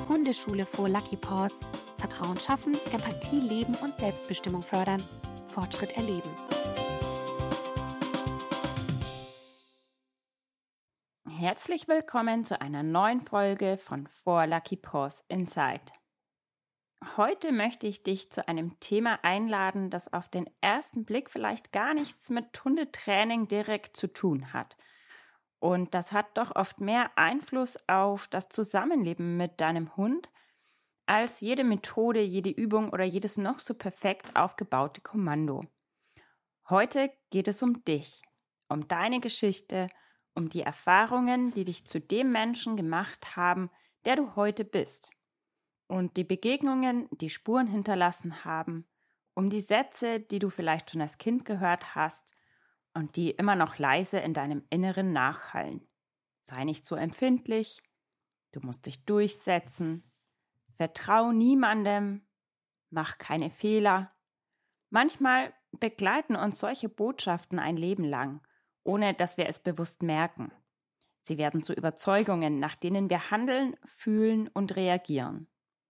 Hundeschule for Lucky Paws. Vertrauen schaffen, Empathie leben und Selbstbestimmung fördern. Fortschritt erleben. Herzlich willkommen zu einer neuen Folge von For Lucky Paws Inside. Heute möchte ich dich zu einem Thema einladen, das auf den ersten Blick vielleicht gar nichts mit Hundetraining direkt zu tun hat. Und das hat doch oft mehr Einfluss auf das Zusammenleben mit deinem Hund als jede Methode, jede Übung oder jedes noch so perfekt aufgebaute Kommando. Heute geht es um dich, um deine Geschichte, um die Erfahrungen, die dich zu dem Menschen gemacht haben, der du heute bist. Und die Begegnungen, die Spuren hinterlassen haben, um die Sätze, die du vielleicht schon als Kind gehört hast und die immer noch leise in deinem Inneren nachhallen. Sei nicht so empfindlich, du musst dich durchsetzen, vertrau niemandem, mach keine Fehler. Manchmal begleiten uns solche Botschaften ein Leben lang, ohne dass wir es bewusst merken. Sie werden zu Überzeugungen, nach denen wir handeln, fühlen und reagieren.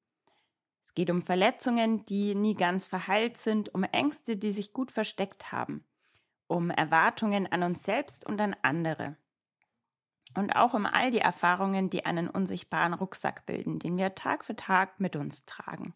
Es geht um Verletzungen, die nie ganz verheilt sind, um Ängste, die sich gut versteckt haben, um Erwartungen an uns selbst und an andere. Und auch um all die Erfahrungen, die einen unsichtbaren Rucksack bilden, den wir Tag für Tag mit uns tragen.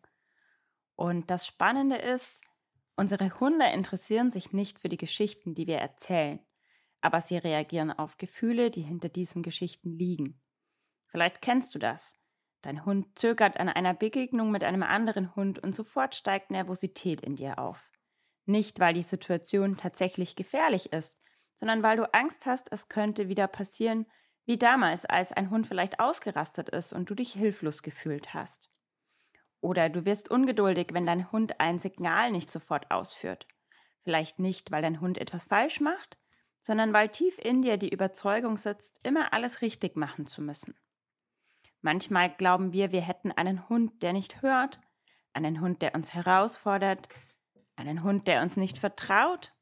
Und das Spannende ist, unsere Hunde interessieren sich nicht für die Geschichten, die wir erzählen, aber sie reagieren auf Gefühle, die hinter diesen Geschichten liegen. Vielleicht kennst du das. Dein Hund zögert an einer Begegnung mit einem anderen Hund und sofort steigt Nervosität in dir auf. Nicht, weil die Situation tatsächlich gefährlich ist, sondern weil du Angst hast, es könnte wieder passieren, wie damals, als ein Hund vielleicht ausgerastet ist und du dich hilflos gefühlt hast. Oder du wirst ungeduldig, wenn dein Hund ein Signal nicht sofort ausführt. Vielleicht nicht, weil dein Hund etwas falsch macht, sondern weil tief in dir die Überzeugung sitzt, immer alles richtig machen zu müssen. Manchmal glauben wir hätten einen Hund, der nicht hört, einen Hund, der uns herausfordert, einen Hund, der uns nicht vertraut.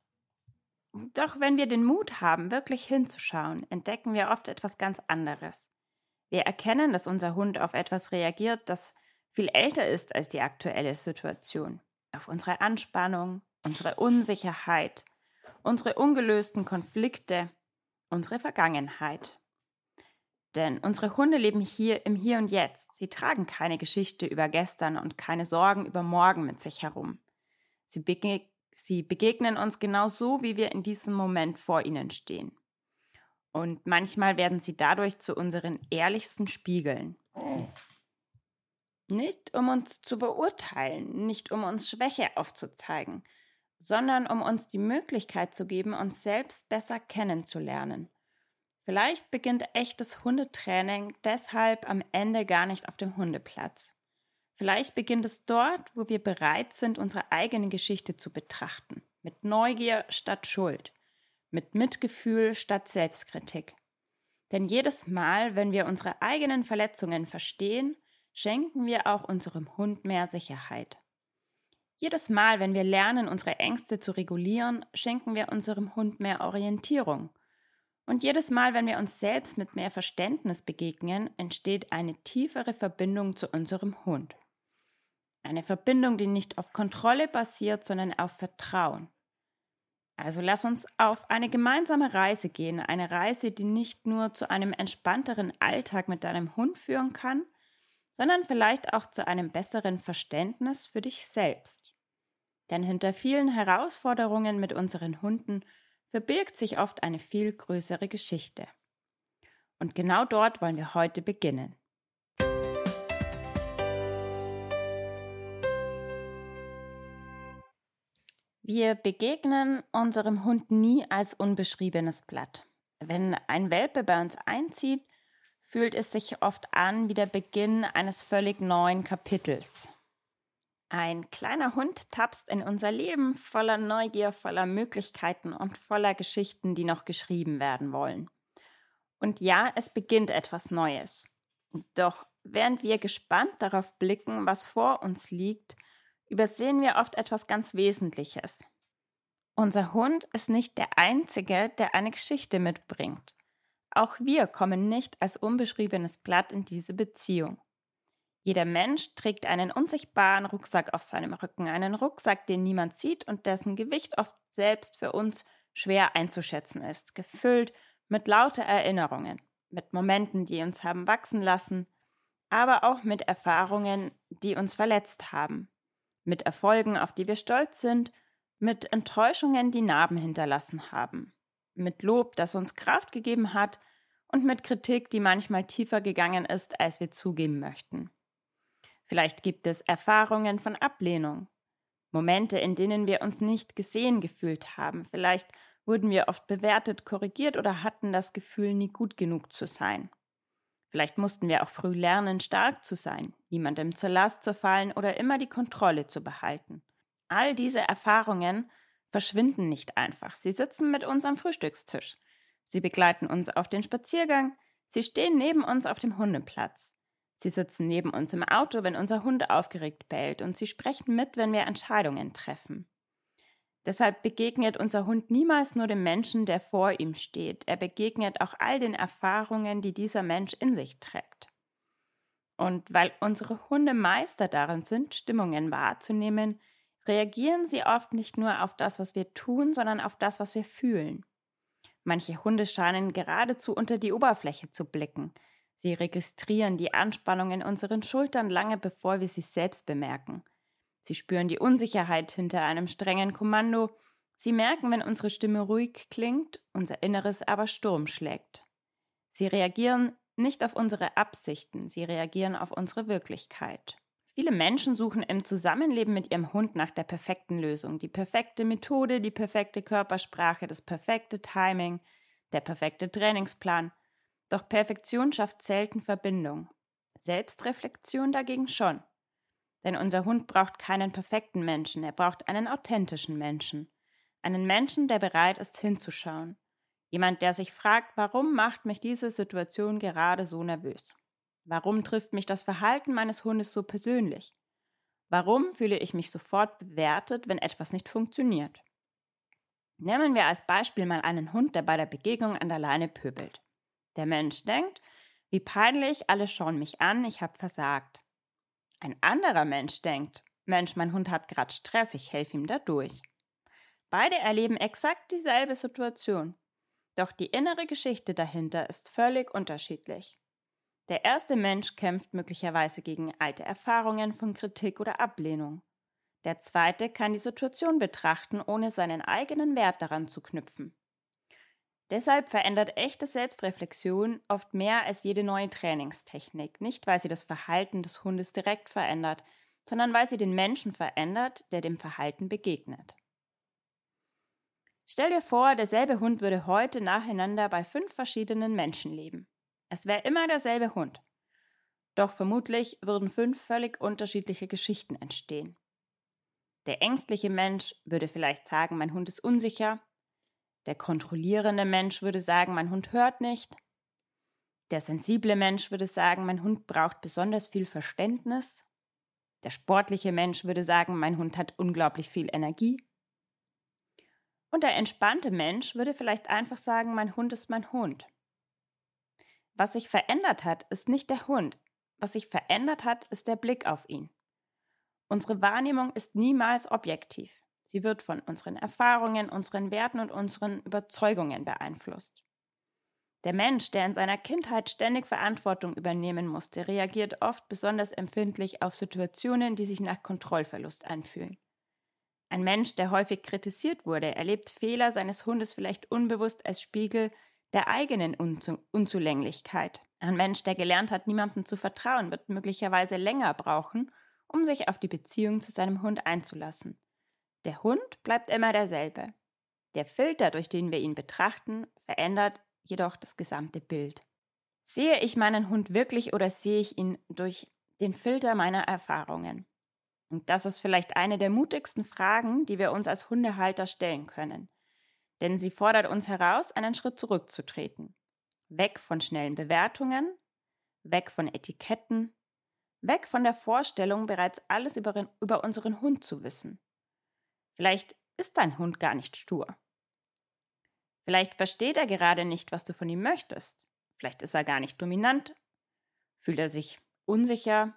Doch wenn wir den Mut haben, wirklich hinzuschauen, entdecken wir oft etwas ganz anderes. Wir erkennen, dass unser Hund auf etwas reagiert, das viel älter ist als die aktuelle Situation. Auf unsere Anspannung, unsere Unsicherheit, unsere ungelösten Konflikte, unsere Vergangenheit. Denn unsere Hunde leben hier im Hier und Jetzt. Sie tragen keine Geschichte über gestern und keine Sorgen über morgen mit sich herum. Sie begegnen uns genau so, wie wir in diesem Moment vor ihnen stehen. Und manchmal werden sie dadurch zu unseren ehrlichsten Spiegeln. Nicht um uns zu beurteilen, nicht um uns Schwäche aufzuzeigen, sondern um uns die Möglichkeit zu geben, uns selbst besser kennenzulernen. Vielleicht beginnt echtes Hundetraining deshalb am Ende gar nicht auf dem Hundeplatz. Vielleicht beginnt es dort, wo wir bereit sind, unsere eigene Geschichte zu betrachten. Mit Neugier statt Schuld. Mit Mitgefühl statt Selbstkritik. Denn jedes Mal, wenn wir unsere eigenen Verletzungen verstehen, schenken wir auch unserem Hund mehr Sicherheit. Jedes Mal, wenn wir lernen, unsere Ängste zu regulieren, schenken wir unserem Hund mehr Orientierung. Und jedes Mal, wenn wir uns selbst mit mehr Verständnis begegnen, entsteht eine tiefere Verbindung zu unserem Hund. Eine Verbindung, die nicht auf Kontrolle basiert, sondern auf Vertrauen. Also lass uns auf eine gemeinsame Reise gehen, eine Reise, die nicht nur zu einem entspannteren Alltag mit deinem Hund führen kann, sondern vielleicht auch zu einem besseren Verständnis für dich selbst. Denn hinter vielen Herausforderungen mit unseren Hunden verbirgt sich oft eine viel größere Geschichte. Und genau dort wollen wir heute beginnen. Wir begegnen unserem Hund nie als unbeschriebenes Blatt. Wenn ein Welpe bei uns einzieht, fühlt es sich oft an wie der Beginn eines völlig neuen Kapitels. Ein kleiner Hund tapst in unser Leben voller Neugier, voller Möglichkeiten und voller Geschichten, die noch geschrieben werden wollen. Und ja, es beginnt etwas Neues. Doch während wir gespannt darauf blicken, was vor uns liegt, übersehen wir oft etwas ganz Wesentliches. Unser Hund ist nicht der Einzige, der eine Geschichte mitbringt. Auch wir kommen nicht als unbeschriebenes Blatt in diese Beziehung. Jeder Mensch trägt einen unsichtbaren Rucksack auf seinem Rücken, einen Rucksack, den niemand sieht und dessen Gewicht oft selbst für uns schwer einzuschätzen ist, gefüllt mit lauter Erinnerungen, mit Momenten, die uns haben wachsen lassen, aber auch mit Erfahrungen, die uns verletzt haben, mit Erfolgen, auf die wir stolz sind, mit Enttäuschungen, die Narben hinterlassen haben, mit Lob, das uns Kraft gegeben hat und mit Kritik, die manchmal tiefer gegangen ist, als wir zugeben möchten. Vielleicht gibt es Erfahrungen von Ablehnung, Momente, in denen wir uns nicht gesehen gefühlt haben. Vielleicht wurden wir oft bewertet, korrigiert oder hatten das Gefühl, nie gut genug zu sein. Vielleicht mussten wir auch früh lernen, stark zu sein, niemandem zur Last zu fallen oder immer die Kontrolle zu behalten. All diese Erfahrungen verschwinden nicht einfach. Sie sitzen mit uns am Frühstückstisch. Sie begleiten uns auf den Spaziergang. Sie stehen neben uns auf dem Hundeplatz. Sie sitzen neben uns im Auto, wenn unser Hund aufgeregt bellt, und sie sprechen mit, wenn wir Entscheidungen treffen. Deshalb begegnet unser Hund niemals nur dem Menschen, der vor ihm steht. Er begegnet auch all den Erfahrungen, die dieser Mensch in sich trägt. Und weil unsere Hunde Meister darin sind, Stimmungen wahrzunehmen, reagieren sie oft nicht nur auf das, was wir tun, sondern auf das, was wir fühlen. Manche Hunde scheinen geradezu unter die Oberfläche zu blicken. Sie registrieren die Anspannung in unseren Schultern lange bevor wir sie selbst bemerken. Sie spüren die Unsicherheit hinter einem strengen Kommando. Sie merken, wenn unsere Stimme ruhig klingt, unser Inneres aber Sturm schlägt. Sie reagieren nicht auf unsere Absichten, sie reagieren auf unsere Wirklichkeit. Viele Menschen suchen im Zusammenleben mit ihrem Hund nach der perfekten Lösung, die perfekte Methode, die perfekte Körpersprache, das perfekte Timing, der perfekte Trainingsplan. Doch Perfektion schafft selten Verbindung. Selbstreflexion dagegen schon. Denn unser Hund braucht keinen perfekten Menschen, er braucht einen authentischen Menschen. Einen Menschen, der bereit ist, hinzuschauen. Jemand, der sich fragt, warum macht mich diese Situation gerade so nervös? Warum trifft mich das Verhalten meines Hundes so persönlich? Warum fühle ich mich sofort bewertet, wenn etwas nicht funktioniert? Nehmen wir als Beispiel mal einen Hund, der bei der Begegnung an der Leine pöbelt. Der Mensch denkt, wie peinlich, alle schauen mich an, ich habe versagt. Ein anderer Mensch denkt, Mensch, mein Hund hat gerade Stress, ich helfe ihm dadurch. Beide erleben exakt dieselbe Situation. Doch die innere Geschichte dahinter ist völlig unterschiedlich. Der erste Mensch kämpft möglicherweise gegen alte Erfahrungen von Kritik oder Ablehnung. Der zweite kann die Situation betrachten, ohne seinen eigenen Wert daran zu knüpfen. Deshalb verändert echte Selbstreflexion oft mehr als jede neue Trainingstechnik. Nicht, weil sie das Verhalten des Hundes direkt verändert, sondern weil sie den Menschen verändert, der dem Verhalten begegnet. Stell dir vor, derselbe Hund würde heute nacheinander bei 5 verschiedenen Menschen leben. Es wäre immer derselbe Hund. Doch vermutlich würden 5 völlig unterschiedliche Geschichten entstehen. Der ängstliche Mensch würde vielleicht sagen, mein Hund ist unsicher. Der kontrollierende Mensch würde sagen, mein Hund hört nicht. Der sensible Mensch würde sagen, mein Hund braucht besonders viel Verständnis. Der sportliche Mensch würde sagen, mein Hund hat unglaublich viel Energie. Und der entspannte Mensch würde vielleicht einfach sagen, mein Hund ist mein Hund. Was sich verändert hat, ist nicht der Hund. Was sich verändert hat, ist der Blick auf ihn. Unsere Wahrnehmung ist niemals objektiv. Sie wird von unseren Erfahrungen, unseren Werten und unseren Überzeugungen beeinflusst. Der Mensch, der in seiner Kindheit ständig Verantwortung übernehmen musste, reagiert oft besonders empfindlich auf Situationen, die sich nach Kontrollverlust anfühlen. Ein Mensch, der häufig kritisiert wurde, erlebt Fehler seines Hundes vielleicht unbewusst als Spiegel der eigenen Unzulänglichkeit. Ein Mensch, der gelernt hat, niemandem zu vertrauen, wird möglicherweise länger brauchen, um sich auf die Beziehung zu seinem Hund einzulassen. Der Hund bleibt immer derselbe. Der Filter, durch den wir ihn betrachten, verändert jedoch das gesamte Bild. Sehe ich meinen Hund wirklich oder sehe ich ihn durch den Filter meiner Erfahrungen? Und das ist vielleicht eine der mutigsten Fragen, die wir uns als Hundehalter stellen können. Denn sie fordert uns heraus, einen Schritt zurückzutreten. Weg von schnellen Bewertungen, weg von Etiketten, weg von der Vorstellung, bereits alles über unseren Hund zu wissen. Vielleicht ist dein Hund gar nicht stur. Vielleicht versteht er gerade nicht, was du von ihm möchtest. Vielleicht ist er gar nicht dominant. Fühlt er sich unsicher.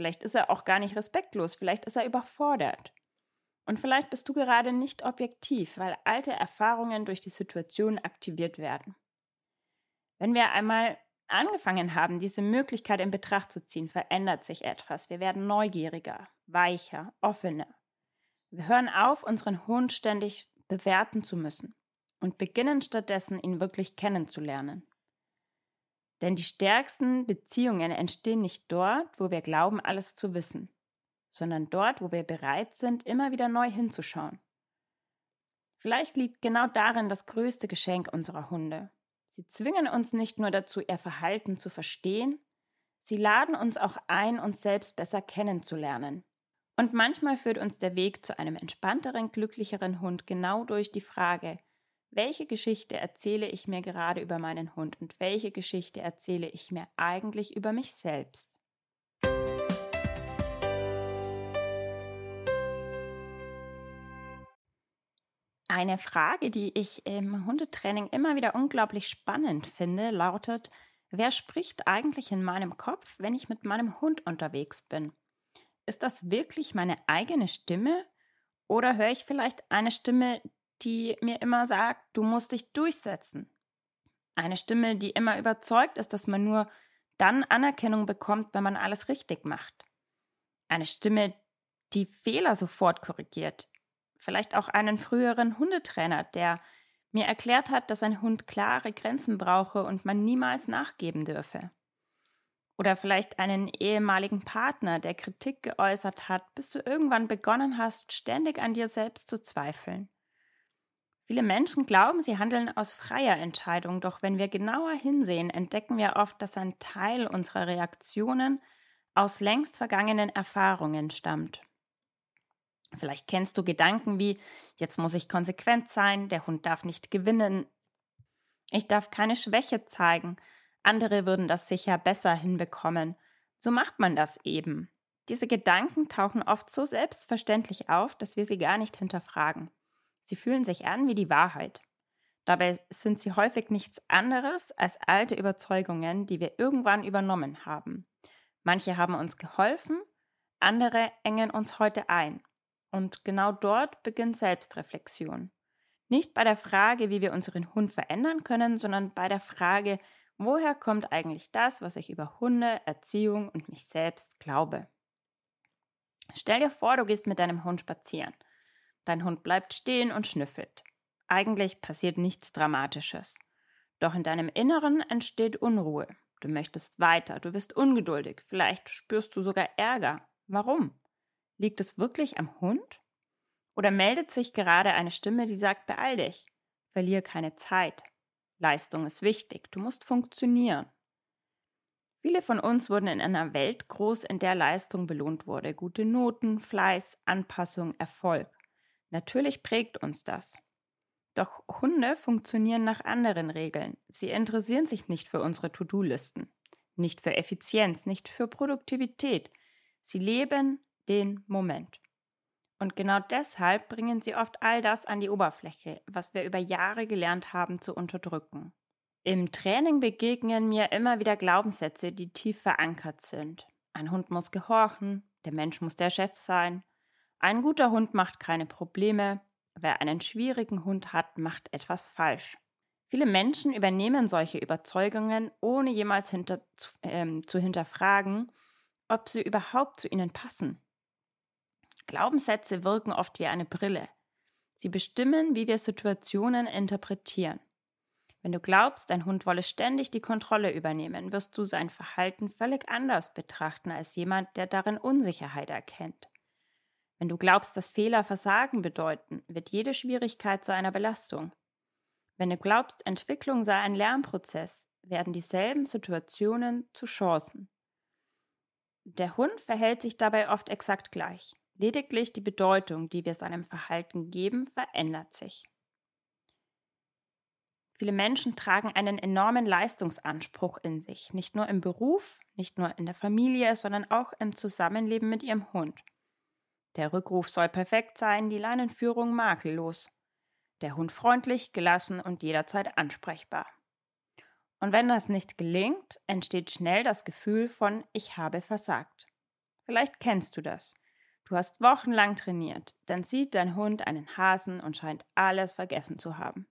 Vielleicht ist er auch gar nicht respektlos, vielleicht ist er überfordert. Und vielleicht bist du gerade nicht objektiv, weil alte Erfahrungen durch die Situation aktiviert werden. Wenn wir einmal angefangen haben, diese Möglichkeit in Betracht zu ziehen, verändert sich etwas. Wir werden neugieriger, weicher, offener. Wir hören auf, unseren Hund ständig bewerten zu müssen und beginnen stattdessen, ihn wirklich kennenzulernen. Denn die stärksten Beziehungen entstehen nicht dort, wo wir glauben, alles zu wissen, sondern dort, wo wir bereit sind, immer wieder neu hinzuschauen. Vielleicht liegt genau darin das größte Geschenk unserer Hunde. Sie zwingen uns nicht nur dazu, ihr Verhalten zu verstehen, sie laden uns auch ein, uns selbst besser kennenzulernen. Und manchmal führt uns der Weg zu einem entspannteren, glücklicheren Hund genau durch die Frage, welche Geschichte erzähle ich mir gerade über meinen Hund und welche Geschichte erzähle ich mir eigentlich über mich selbst? Eine Frage, die ich im Hundetraining immer wieder unglaublich spannend finde, lautet: Wer spricht eigentlich in meinem Kopf, wenn ich mit meinem Hund unterwegs bin? Ist das wirklich meine eigene Stimme? Oder höre ich vielleicht eine Stimme, die mir immer sagt, du musst dich durchsetzen? Eine Stimme, die immer überzeugt ist, dass man nur dann Anerkennung bekommt, wenn man alles richtig macht. Eine Stimme, die Fehler sofort korrigiert. Vielleicht auch einen früheren Hundetrainer, der mir erklärt hat, dass ein Hund klare Grenzen brauche und man niemals nachgeben dürfe. Oder vielleicht einen ehemaligen Partner, der Kritik geäußert hat, bis du irgendwann begonnen hast, ständig an dir selbst zu zweifeln. Viele Menschen glauben, sie handeln aus freier Entscheidung, doch wenn wir genauer hinsehen, entdecken wir oft, dass ein Teil unserer Reaktionen aus längst vergangenen Erfahrungen stammt. Vielleicht kennst du Gedanken wie, jetzt muss ich konsequent sein, der Hund darf nicht gewinnen, ich darf keine Schwäche zeigen, andere würden das sicher besser hinbekommen. So macht man das eben. Diese Gedanken tauchen oft so selbstverständlich auf, dass wir sie gar nicht hinterfragen. Sie fühlen sich an wie die Wahrheit. Dabei sind sie häufig nichts anderes als alte Überzeugungen, die wir irgendwann übernommen haben. Manche haben uns geholfen, andere engen uns heute ein. Und genau dort beginnt Selbstreflexion. Nicht bei der Frage, wie wir unseren Hund verändern können, sondern bei der Frage, woher kommt eigentlich das, was ich über Hunde, Erziehung und mich selbst glaube? Stell dir vor, du gehst mit deinem Hund spazieren. Dein Hund bleibt stehen und schnüffelt. Eigentlich passiert nichts Dramatisches. Doch in deinem Inneren entsteht Unruhe. Du möchtest weiter, du bist ungeduldig, vielleicht spürst du sogar Ärger. Warum? Liegt es wirklich am Hund? Oder meldet sich gerade eine Stimme, die sagt, beeil dich, verlier keine Zeit. Leistung ist wichtig, du musst funktionieren. Viele von uns wurden in einer Welt groß, in der Leistung belohnt wurde. Gute Noten, Fleiß, Anpassung, Erfolg. Natürlich prägt uns das. Doch Hunde funktionieren nach anderen Regeln. Sie interessieren sich nicht für unsere To-Do-Listen, nicht für Effizienz, nicht für Produktivität. Sie leben den Moment. Und genau deshalb bringen sie oft all das an die Oberfläche, was wir über Jahre gelernt haben zu unterdrücken. Im Training begegnen mir immer wieder Glaubenssätze, die tief verankert sind. Ein Hund muss gehorchen, der Mensch muss der Chef sein. Ein guter Hund macht keine Probleme. Wer einen schwierigen Hund hat, macht etwas falsch. Viele Menschen übernehmen solche Überzeugungen, ohne jemals zu hinterfragen, ob sie überhaupt zu ihnen passen. Glaubenssätze wirken oft wie eine Brille. Sie bestimmen, wie wir Situationen interpretieren. Wenn du glaubst, dein Hund wolle ständig die Kontrolle übernehmen, wirst du sein Verhalten völlig anders betrachten als jemand, der darin Unsicherheit erkennt. Wenn du glaubst, dass Fehler Versagen bedeuten, wird jede Schwierigkeit zu einer Belastung. Wenn du glaubst, Entwicklung sei ein Lernprozess, werden dieselben Situationen zu Chancen. Der Hund verhält sich dabei oft exakt gleich. Lediglich die Bedeutung, die wir seinem Verhalten geben, verändert sich. Viele Menschen tragen einen enormen Leistungsanspruch in sich, nicht nur im Beruf, nicht nur in der Familie, sondern auch im Zusammenleben mit ihrem Hund. Der Rückruf soll perfekt sein, die Leinenführung makellos. Der Hund freundlich, gelassen und jederzeit ansprechbar. Und wenn das nicht gelingt, entsteht schnell das Gefühl von „Ich habe versagt“. Vielleicht kennst du das. Du hast wochenlang trainiert, dann sieht dein Hund einen Hasen und scheint alles vergessen zu haben.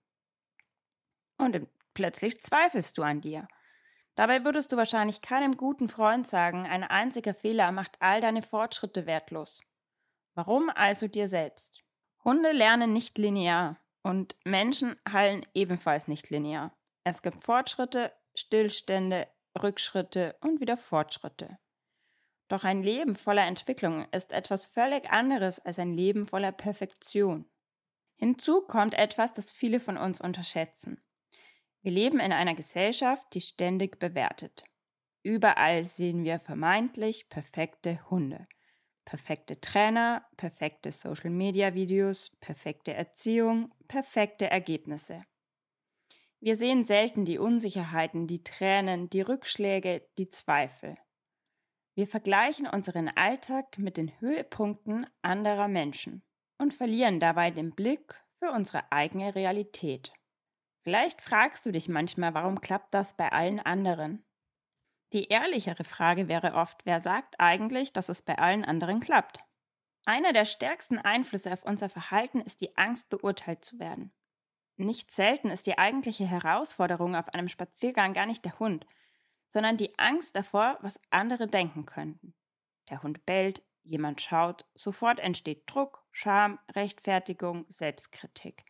Und plötzlich zweifelst du an dir. Dabei würdest du wahrscheinlich keinem guten Freund sagen, ein einziger Fehler macht all deine Fortschritte wertlos. Warum also dir selbst? Hunde lernen nicht linear und Menschen heilen ebenfalls nicht linear. Es gibt Fortschritte, Stillstände, Rückschritte und wieder Fortschritte. Doch ein Leben voller Entwicklung ist etwas völlig anderes als ein Leben voller Perfektion. Hinzu kommt etwas, das viele von uns unterschätzen. Wir leben in einer Gesellschaft, die ständig bewertet. Überall sehen wir vermeintlich perfekte Hunde. Perfekte Trainer, perfekte Social-Media-Videos, perfekte Erziehung, perfekte Ergebnisse. Wir sehen selten die Unsicherheiten, die Tränen, die Rückschläge, die Zweifel. Wir vergleichen unseren Alltag mit den Höhepunkten anderer Menschen und verlieren dabei den Blick für unsere eigene Realität. Vielleicht fragst du dich manchmal, warum klappt das bei allen anderen? Die ehrlichere Frage wäre oft, wer sagt eigentlich, dass es bei allen anderen klappt? Einer der stärksten Einflüsse auf unser Verhalten ist die Angst, beurteilt zu werden. Nicht selten ist die eigentliche Herausforderung auf einem Spaziergang gar nicht der Hund, sondern die Angst davor, was andere denken könnten. Der Hund bellt, jemand schaut, sofort entsteht Druck, Scham, Rechtfertigung, Selbstkritik.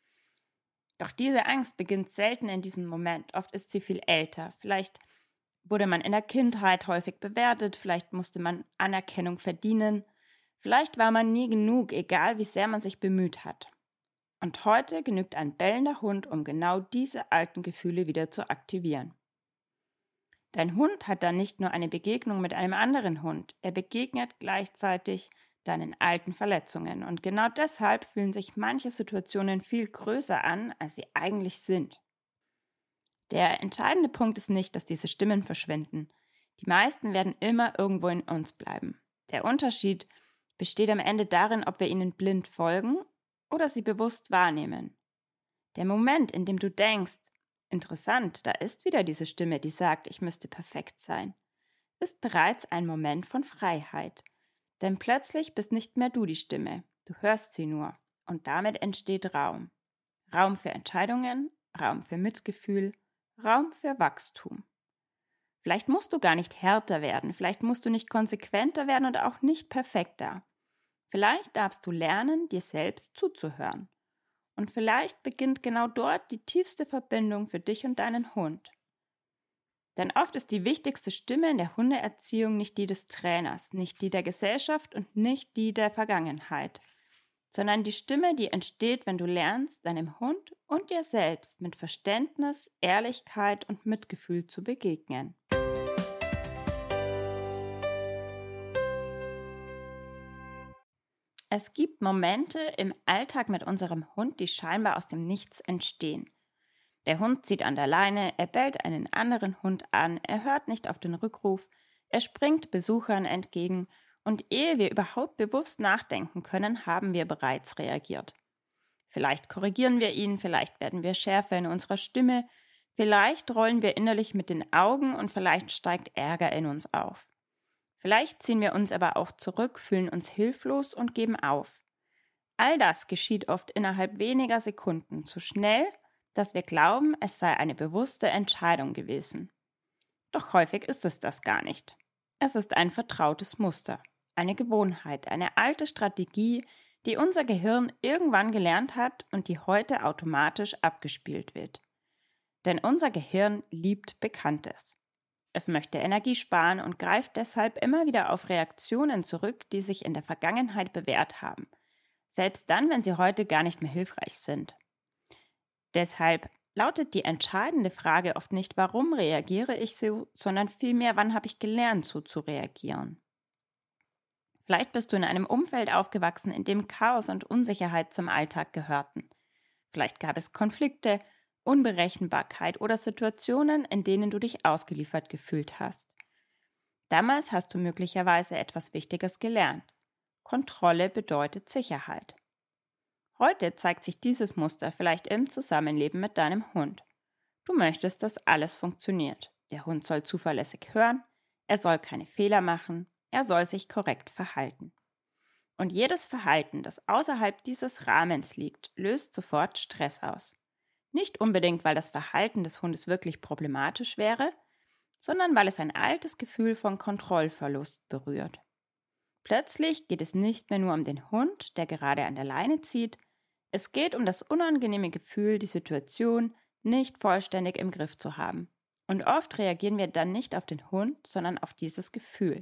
Doch diese Angst beginnt selten in diesem Moment, oft ist sie viel älter. Vielleicht wurde man in der Kindheit häufig bewertet, vielleicht musste man Anerkennung verdienen, vielleicht war man nie genug, egal wie sehr man sich bemüht hat. Und heute genügt ein bellender Hund, um genau diese alten Gefühle wieder zu aktivieren. Dein Hund hat dann nicht nur eine Begegnung mit einem anderen Hund, er begegnet gleichzeitig deinen alten Verletzungen. Und genau deshalb fühlen sich manche Situationen viel größer an, als sie eigentlich sind. Der entscheidende Punkt ist nicht, dass diese Stimmen verschwinden. Die meisten werden immer irgendwo in uns bleiben. Der Unterschied besteht am Ende darin, ob wir ihnen blind folgen oder sie bewusst wahrnehmen. Der Moment, in dem du denkst, interessant, da ist wieder diese Stimme, die sagt, ich müsste perfekt sein, ist bereits ein Moment von Freiheit. Denn plötzlich bist nicht mehr du die Stimme, du hörst sie nur und damit entsteht Raum. Raum für Entscheidungen, Raum für Mitgefühl, Raum für Wachstum. Vielleicht musst du gar nicht härter werden, vielleicht musst du nicht konsequenter werden und auch nicht perfekter. Vielleicht darfst du lernen, dir selbst zuzuhören. Und vielleicht beginnt genau dort die tiefste Verbindung für dich und deinen Hund. Denn oft ist die wichtigste Stimme in der Hundeerziehung nicht die des Trainers, nicht die der Gesellschaft und nicht die der Vergangenheit, sondern die Stimme, die entsteht, wenn du lernst, deinem Hund und dir selbst mit Verständnis, Ehrlichkeit und Mitgefühl zu begegnen. Es gibt Momente im Alltag mit unserem Hund, die scheinbar aus dem Nichts entstehen. Der Hund zieht an der Leine, er bellt einen anderen Hund an, er hört nicht auf den Rückruf, er springt Besuchern entgegen und ehe wir überhaupt bewusst nachdenken können, haben wir bereits reagiert. Vielleicht korrigieren wir ihn, vielleicht werden wir schärfer in unserer Stimme, vielleicht rollen wir innerlich mit den Augen und vielleicht steigt Ärger in uns auf. Vielleicht ziehen wir uns aber auch zurück, fühlen uns hilflos und geben auf. All das geschieht oft innerhalb weniger Sekunden, so schnell, dass wir glauben, es sei eine bewusste Entscheidung gewesen. Doch häufig ist es das gar nicht. Es ist ein vertrautes Muster, eine Gewohnheit, eine alte Strategie, die unser Gehirn irgendwann gelernt hat und die heute automatisch abgespielt wird. Denn unser Gehirn liebt Bekanntes. Es möchte Energie sparen und greift deshalb immer wieder auf Reaktionen zurück, die sich in der Vergangenheit bewährt haben, selbst dann, wenn sie heute gar nicht mehr hilfreich sind. Deshalb lautet die entscheidende Frage oft nicht, warum reagiere ich so, sondern vielmehr, wann habe ich gelernt, so zu reagieren. Vielleicht bist du in einem Umfeld aufgewachsen, in dem Chaos und Unsicherheit zum Alltag gehörten. Vielleicht gab es Konflikte, Unberechenbarkeit oder Situationen, in denen du dich ausgeliefert gefühlt hast. Damals hast du möglicherweise etwas Wichtiges gelernt. Kontrolle bedeutet Sicherheit. Heute zeigt sich dieses Muster vielleicht im Zusammenleben mit deinem Hund. Du möchtest, dass alles funktioniert. Der Hund soll zuverlässig hören, er soll keine Fehler machen, er soll sich korrekt verhalten. Und jedes Verhalten, das außerhalb dieses Rahmens liegt, löst sofort Stress aus. Nicht unbedingt, weil das Verhalten des Hundes wirklich problematisch wäre, sondern weil es ein altes Gefühl von Kontrollverlust berührt. Plötzlich geht es nicht mehr nur um den Hund, der gerade an der Leine zieht, es geht um das unangenehme Gefühl, die Situation nicht vollständig im Griff zu haben. Und oft reagieren wir dann nicht auf den Hund, sondern auf dieses Gefühl.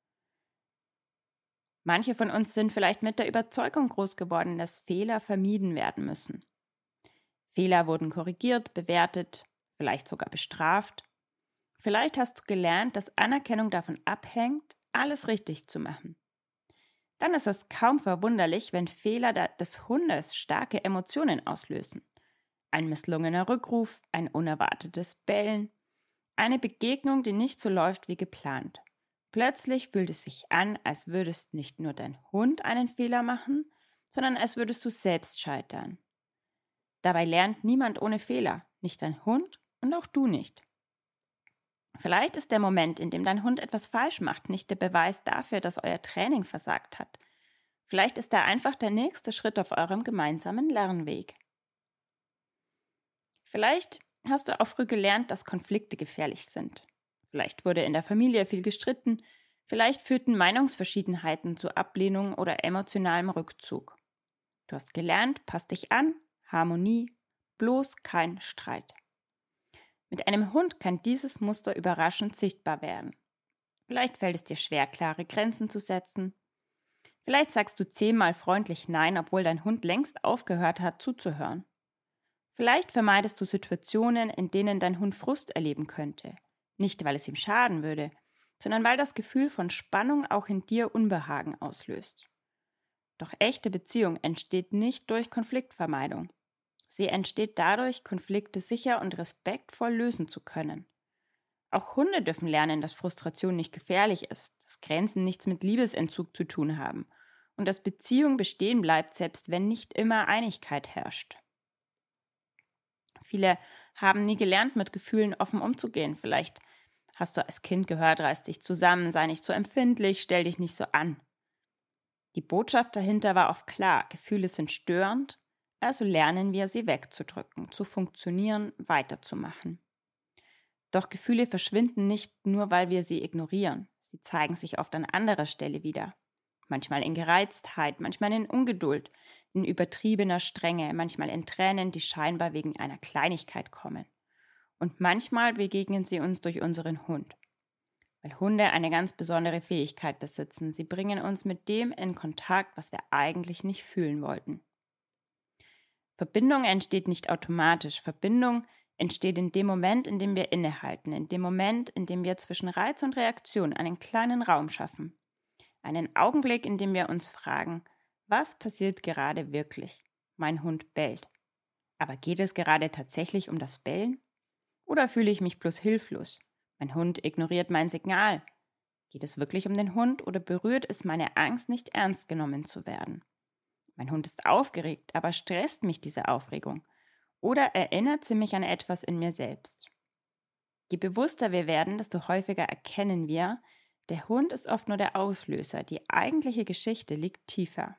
Manche von uns sind vielleicht mit der Überzeugung groß geworden, dass Fehler vermieden werden müssen. Fehler wurden korrigiert, bewertet, vielleicht sogar bestraft. Vielleicht hast du gelernt, dass Anerkennung davon abhängt, alles richtig zu machen. Dann ist es kaum verwunderlich, wenn Fehler des Hundes starke Emotionen auslösen. Ein misslungener Rückruf, ein unerwartetes Bellen, eine Begegnung, die nicht so läuft wie geplant. Plötzlich fühlt es sich an, als würdest nicht nur dein Hund einen Fehler machen, sondern als würdest du selbst scheitern. Dabei lernt niemand ohne Fehler, nicht dein Hund und auch du nicht. Vielleicht ist der Moment, in dem dein Hund etwas falsch macht, nicht der Beweis dafür, dass euer Training versagt hat. Vielleicht ist er einfach der nächste Schritt auf eurem gemeinsamen Lernweg. Vielleicht hast du auch früh gelernt, dass Konflikte gefährlich sind. Vielleicht wurde in der Familie viel gestritten, vielleicht führten Meinungsverschiedenheiten zu Ablehnung oder emotionalem Rückzug. Du hast gelernt, pass dich an, Harmonie, bloß kein Streit. Mit einem Hund kann dieses Muster überraschend sichtbar werden. Vielleicht fällt es dir schwer, klare Grenzen zu setzen. Vielleicht sagst du 10-mal freundlich Nein, obwohl dein Hund längst aufgehört hat zuzuhören. Vielleicht vermeidest du Situationen, in denen dein Hund Frust erleben könnte. Nicht, weil es ihm schaden würde, sondern weil das Gefühl von Spannung auch in dir Unbehagen auslöst. Doch echte Beziehung entsteht nicht durch Konfliktvermeidung. Sie entsteht dadurch, Konflikte sicher und respektvoll lösen zu können. Auch Hunde dürfen lernen, dass Frustration nicht gefährlich ist, dass Grenzen nichts mit Liebesentzug zu tun haben und dass Beziehung bestehen bleibt, selbst wenn nicht immer Einigkeit herrscht. Viele haben nie gelernt, mit Gefühlen offen umzugehen. Vielleicht hast du als Kind gehört, reiß dich zusammen, sei nicht so empfindlich, stell dich nicht so an. Die Botschaft dahinter war oft klar, Gefühle sind störend, also lernen wir, sie wegzudrücken, zu funktionieren, weiterzumachen. Doch Gefühle verschwinden nicht nur, weil wir sie ignorieren. Sie zeigen sich oft an anderer Stelle wieder. Manchmal in Gereiztheit, manchmal in Ungeduld, in übertriebener Strenge, manchmal in Tränen, die scheinbar wegen einer Kleinigkeit kommen. Und manchmal begegnen sie uns durch unseren Hund. Weil Hunde eine ganz besondere Fähigkeit besitzen. Sie bringen uns mit dem in Kontakt, was wir eigentlich nicht fühlen wollten. Verbindung entsteht nicht automatisch. Verbindung entsteht in dem Moment, in dem wir innehalten, in dem Moment, in dem wir zwischen Reiz und Reaktion einen kleinen Raum schaffen. Einen Augenblick, in dem wir uns fragen, was passiert gerade wirklich? Mein Hund bellt. Aber geht es gerade tatsächlich um das Bellen? Oder fühle ich mich bloß hilflos? Mein Hund ignoriert mein Signal. Geht es wirklich um den Hund oder berührt es meine Angst, nicht ernst genommen zu werden? Mein Hund ist aufgeregt, aber stresst mich diese Aufregung? Oder erinnert sie mich an etwas in mir selbst? Je bewusster wir werden, desto häufiger erkennen wir, der Hund ist oft nur der Auslöser, die eigentliche Geschichte liegt tiefer.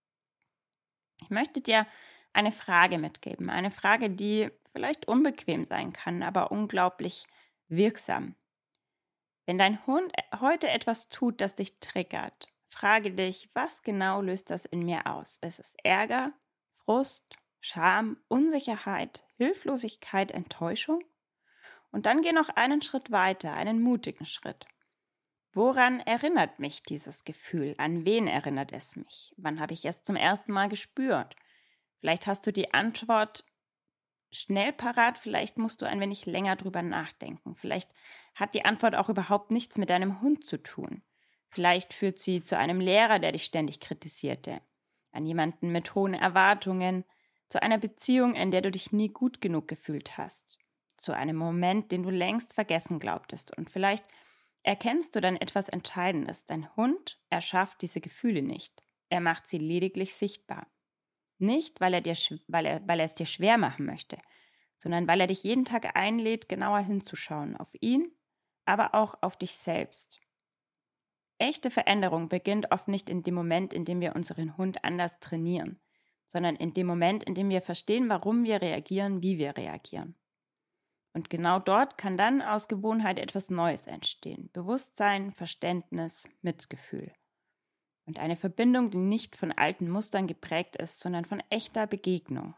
Ich möchte dir eine Frage mitgeben, eine Frage, die vielleicht unbequem sein kann, aber unglaublich wirksam. Wenn dein Hund heute etwas tut, das dich triggert, frage dich, was genau löst das in mir aus? Ist es Ärger, Frust, Scham, Unsicherheit, Hilflosigkeit, Enttäuschung? Und dann geh noch einen Schritt weiter, einen mutigen Schritt. Woran erinnert mich dieses Gefühl? An wen erinnert es mich? Wann habe ich es zum ersten Mal gespürt? Vielleicht hast du die Antwort schnell parat, vielleicht musst du ein wenig länger drüber nachdenken. Vielleicht hat die Antwort auch überhaupt nichts mit deinem Hund zu tun. Vielleicht führt sie zu einem Lehrer, der dich ständig kritisierte, an jemanden mit hohen Erwartungen, zu einer Beziehung, in der du dich nie gut genug gefühlt hast, zu einem Moment, den du längst vergessen glaubtest. Und vielleicht erkennst du dann etwas Entscheidendes. Dein Hund erschafft diese Gefühle nicht. Er macht sie lediglich sichtbar. Nicht, weil er es dir schwer machen möchte, sondern weil er dich jeden Tag einlädt, genauer hinzuschauen auf ihn, aber auch auf dich selbst. echte Veränderung beginnt oft nicht in dem Moment, in dem wir unseren Hund anders trainieren, sondern in dem Moment, in dem wir verstehen, warum wir reagieren, wie wir reagieren. Und genau dort kann dann aus Gewohnheit etwas Neues entstehen. Bewusstsein, Verständnis, Mitgefühl. Und eine Verbindung, die nicht von alten Mustern geprägt ist, sondern von echter Begegnung.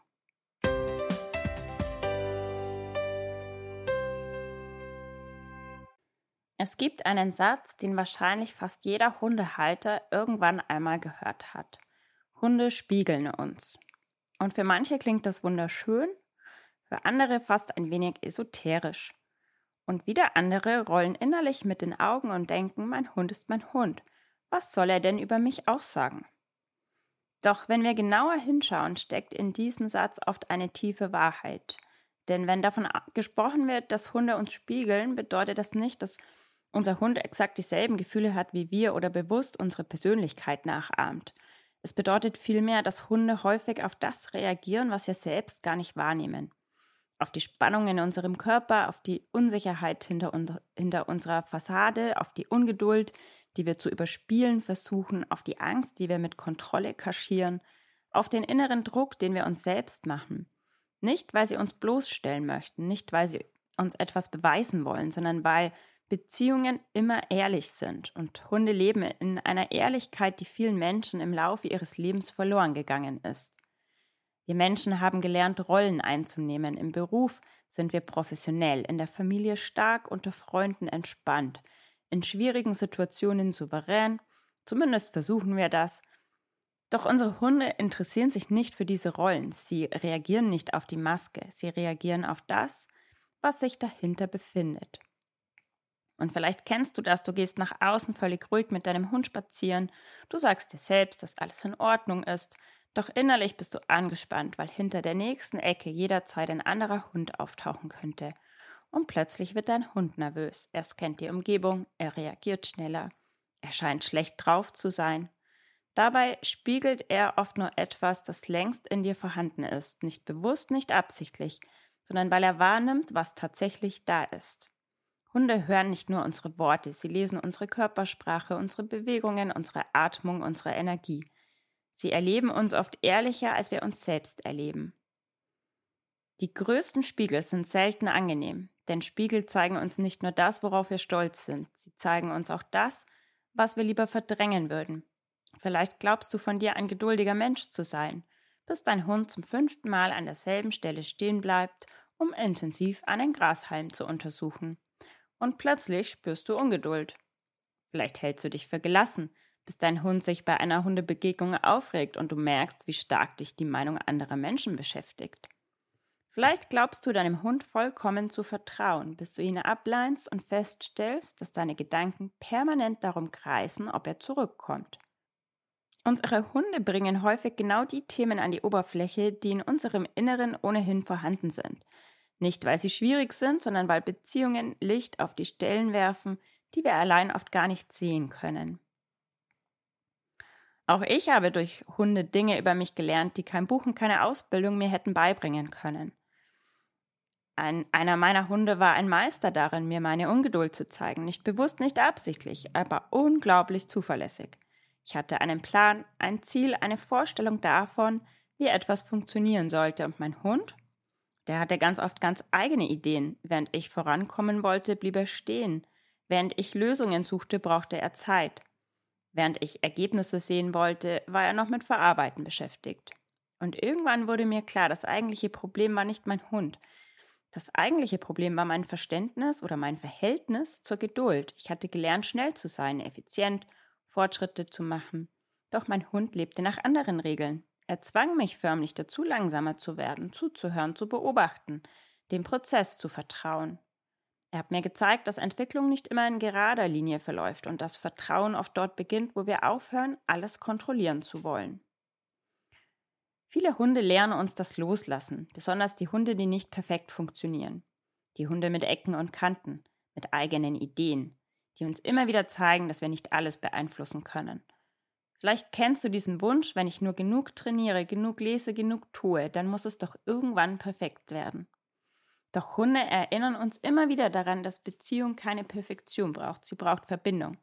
Es gibt einen Satz, den wahrscheinlich fast jeder Hundehalter irgendwann einmal gehört hat. Hunde spiegeln uns. Und für manche klingt das wunderschön, für andere fast ein wenig esoterisch. Und wieder andere rollen innerlich mit den Augen und denken, mein Hund ist mein Hund. Was soll er denn über mich aussagen? Doch wenn wir genauer hinschauen, steckt in diesem Satz oft eine tiefe Wahrheit. Denn wenn davon gesprochen wird, dass Hunde uns spiegeln, bedeutet das nicht, dass unser Hund exakt dieselben Gefühle hat wie wir oder bewusst unsere Persönlichkeit nachahmt. Es bedeutet vielmehr, dass Hunde häufig auf das reagieren, was wir selbst gar nicht wahrnehmen. Auf die Spannung in unserem Körper, auf die Unsicherheit hinter unserer Fassade, auf die Ungeduld, die wir zu überspielen versuchen, auf die Angst, die wir mit Kontrolle kaschieren, auf den inneren Druck, den wir uns selbst machen. Nicht, weil sie uns bloßstellen möchten, nicht, weil sie uns etwas beweisen wollen, sondern weil Beziehungen immer ehrlich sind. Und Hunde leben in einer Ehrlichkeit, die vielen Menschen im Laufe ihres Lebens verloren gegangen ist. Wir Menschen haben gelernt, Rollen einzunehmen. Im Beruf sind wir professionell, in der Familie stark, unter Freunden entspannt, in schwierigen Situationen souverän, zumindest versuchen wir das. Doch unsere Hunde interessieren sich nicht für diese Rollen. Sie reagieren nicht auf die Maske, sie reagieren auf das, was sich dahinter befindet. Und vielleicht kennst du das, du gehst nach außen völlig ruhig mit deinem Hund spazieren, du sagst dir selbst, dass alles in Ordnung ist, doch innerlich bist du angespannt, weil hinter der nächsten Ecke jederzeit ein anderer Hund auftauchen könnte. Und plötzlich wird dein Hund nervös. Er scannt die Umgebung, er reagiert schneller. Er scheint schlecht drauf zu sein. Dabei spiegelt er oft nur etwas, das längst in dir vorhanden ist. Nicht bewusst, nicht absichtlich, sondern weil er wahrnimmt, was tatsächlich da ist. Hunde hören nicht nur unsere Worte, sie lesen unsere Körpersprache, unsere Bewegungen, unsere Atmung, unsere Energie. Sie erleben uns oft ehrlicher, als wir uns selbst erleben. Die größten Spiegel sind selten angenehm, denn Spiegel zeigen uns nicht nur das, worauf wir stolz sind, sie zeigen uns auch das, was wir lieber verdrängen würden. Vielleicht glaubst du von dir ein geduldiger Mensch zu sein, bis dein Hund zum 5. Mal an derselben Stelle stehen bleibt, um intensiv einen Grashalm zu untersuchen. Und plötzlich spürst du Ungeduld. Vielleicht hältst du dich für gelassen, bis dein Hund sich bei einer Hundebegegnung aufregt und du merkst, wie stark dich die Meinung anderer Menschen beschäftigt. Vielleicht glaubst du deinem Hund vollkommen zu vertrauen, bis du ihn ablehnst und feststellst, dass deine Gedanken permanent darum kreisen, ob er zurückkommt. Unsere Hunde bringen häufig genau die Themen an die Oberfläche, die in unserem Inneren ohnehin vorhanden sind. Nicht, weil sie schwierig sind, sondern weil Beziehungen Licht auf die Stellen werfen, die wir allein oft gar nicht sehen können. Auch ich habe durch Hunde Dinge über mich gelernt, die kein Buch und keine Ausbildung mir hätten beibringen können. Einer meiner Hunde war ein Meister darin, mir meine Ungeduld zu zeigen, nicht bewusst, nicht absichtlich, aber unglaublich zuverlässig. Ich hatte einen Plan, ein Ziel, eine Vorstellung davon, wie etwas funktionieren sollte, und mein Hund? Der hatte ganz oft ganz eigene Ideen. Während ich vorankommen wollte, blieb er stehen. Während ich Lösungen suchte, brauchte er Zeit. Während ich Ergebnisse sehen wollte, war er noch mit Verarbeiten beschäftigt. Und irgendwann wurde mir klar, das eigentliche Problem war nicht mein Hund. Das eigentliche Problem war mein Verständnis oder mein Verhältnis zur Geduld. Ich hatte gelernt, schnell zu sein, effizient, Fortschritte zu machen. Doch mein Hund lebte nach anderen Regeln. Er zwang mich förmlich dazu, langsamer zu werden, zuzuhören, zu beobachten, dem Prozess zu vertrauen. Er hat mir gezeigt, dass Entwicklung nicht immer in gerader Linie verläuft und dass Vertrauen oft dort beginnt, wo wir aufhören, alles kontrollieren zu wollen. Viele Hunde lernen uns das Loslassen, besonders die Hunde, die nicht perfekt funktionieren. Die Hunde mit Ecken und Kanten, mit eigenen Ideen, die uns immer wieder zeigen, dass wir nicht alles beeinflussen können. Vielleicht kennst du diesen Wunsch, wenn ich nur genug trainiere, genug lese, genug tue, dann muss es doch irgendwann perfekt werden. Doch Hunde erinnern uns immer wieder daran, dass Beziehung keine Perfektion braucht, sie braucht Verbindung.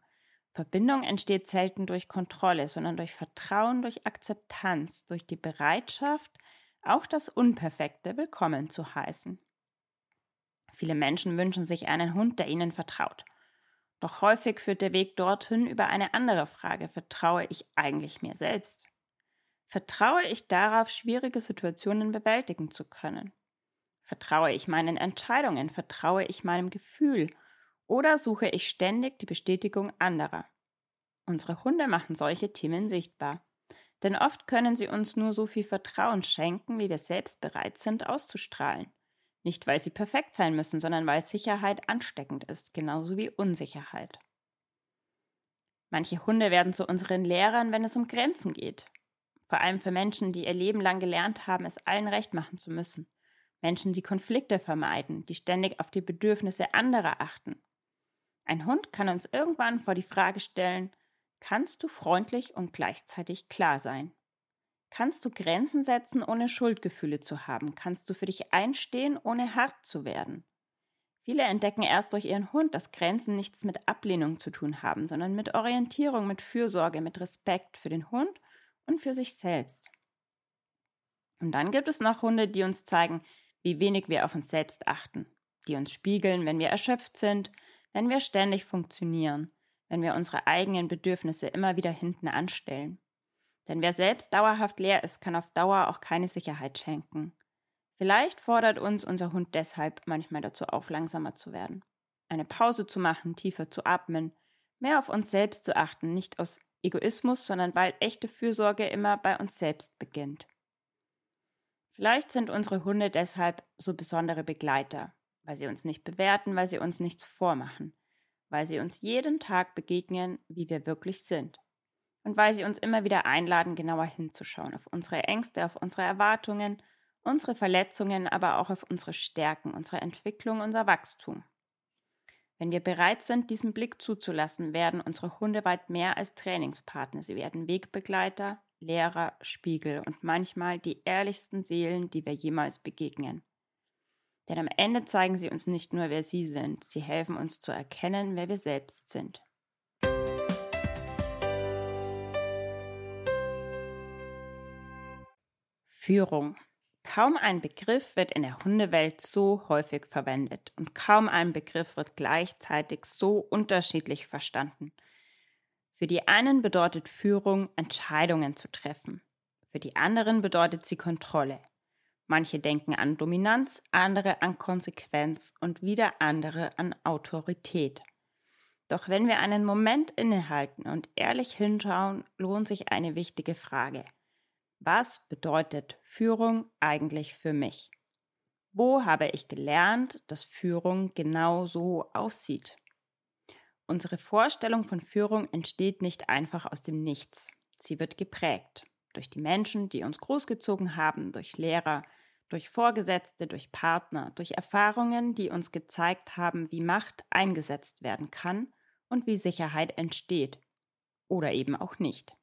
Verbindung entsteht selten durch Kontrolle, sondern durch Vertrauen, durch Akzeptanz, durch die Bereitschaft, auch das Unperfekte willkommen zu heißen. Viele Menschen wünschen sich einen Hund, der ihnen vertraut. Doch häufig führt der Weg dorthin über eine andere Frage: Vertraue ich eigentlich mir selbst? Vertraue ich darauf, schwierige Situationen bewältigen zu können? Vertraue ich meinen Entscheidungen? Vertraue ich meinem Gefühl? Oder suche ich ständig die Bestätigung anderer? Unsere Hunde machen solche Themen sichtbar. Denn oft können sie uns nur so viel Vertrauen schenken, wie wir selbst bereit sind auszustrahlen. Nicht, weil sie perfekt sein müssen, sondern weil Sicherheit ansteckend ist, genauso wie Unsicherheit. Manche Hunde werden zu unseren Lehrern, wenn es um Grenzen geht. Vor allem für Menschen, die ihr Leben lang gelernt haben, es allen recht machen zu müssen. Menschen, die Konflikte vermeiden, die ständig auf die Bedürfnisse anderer achten. Ein Hund kann uns irgendwann vor die Frage stellen: Kannst du freundlich und gleichzeitig klar sein? Kannst du Grenzen setzen, ohne Schuldgefühle zu haben? Kannst du für dich einstehen, ohne hart zu werden? Viele entdecken erst durch ihren Hund, dass Grenzen nichts mit Ablehnung zu tun haben, sondern mit Orientierung, mit Fürsorge, mit Respekt für den Hund und für sich selbst. Und dann gibt es noch Hunde, die uns zeigen, wie wenig wir auf uns selbst achten, die uns spiegeln, wenn wir erschöpft sind, wenn wir ständig funktionieren, wenn wir unsere eigenen Bedürfnisse immer wieder hinten anstellen. Denn wer selbst dauerhaft leer ist, kann auf Dauer auch keine Sicherheit schenken. Vielleicht fordert uns unser Hund deshalb manchmal dazu auf, langsamer zu werden, eine Pause zu machen, tiefer zu atmen, mehr auf uns selbst zu achten, nicht aus Egoismus, sondern weil echte Fürsorge immer bei uns selbst beginnt. Vielleicht sind unsere Hunde deshalb so besondere Begleiter, weil sie uns nicht bewerten, weil sie uns nichts vormachen, weil sie uns jeden Tag begegnen, wie wir wirklich sind. Und weil sie uns immer wieder einladen, genauer hinzuschauen, auf unsere Ängste, auf unsere Erwartungen, unsere Verletzungen, aber auch auf unsere Stärken, unsere Entwicklung, unser Wachstum. Wenn wir bereit sind, diesen Blick zuzulassen, werden unsere Hunde weit mehr als Trainingspartner. Sie werden Wegbegleiter, Lehrer, Spiegel und manchmal die ehrlichsten Seelen, die wir jemals begegnen. Denn am Ende zeigen sie uns nicht nur, wer sie sind, sie helfen uns zu erkennen, wer wir selbst sind. Führung. Kaum ein Begriff wird in der Hundewelt so häufig verwendet und kaum ein Begriff wird gleichzeitig so unterschiedlich verstanden. Für die einen bedeutet Führung, Entscheidungen zu treffen. Für die anderen bedeutet sie Kontrolle. Manche denken an Dominanz, andere an Konsequenz und wieder andere an Autorität. Doch wenn wir einen Moment innehalten und ehrlich hinschauen, lohnt sich eine wichtige Frage. Was bedeutet Führung eigentlich für mich? Wo habe ich gelernt, dass Führung genau so aussieht? Unsere Vorstellung von Führung entsteht nicht einfach aus dem Nichts. Sie wird geprägt durch die Menschen, die uns großgezogen haben, durch Lehrer, durch Vorgesetzte, durch Partner, durch Erfahrungen, die uns gezeigt haben, wie Macht eingesetzt werden kann und wie Sicherheit entsteht. Oder eben auch nicht.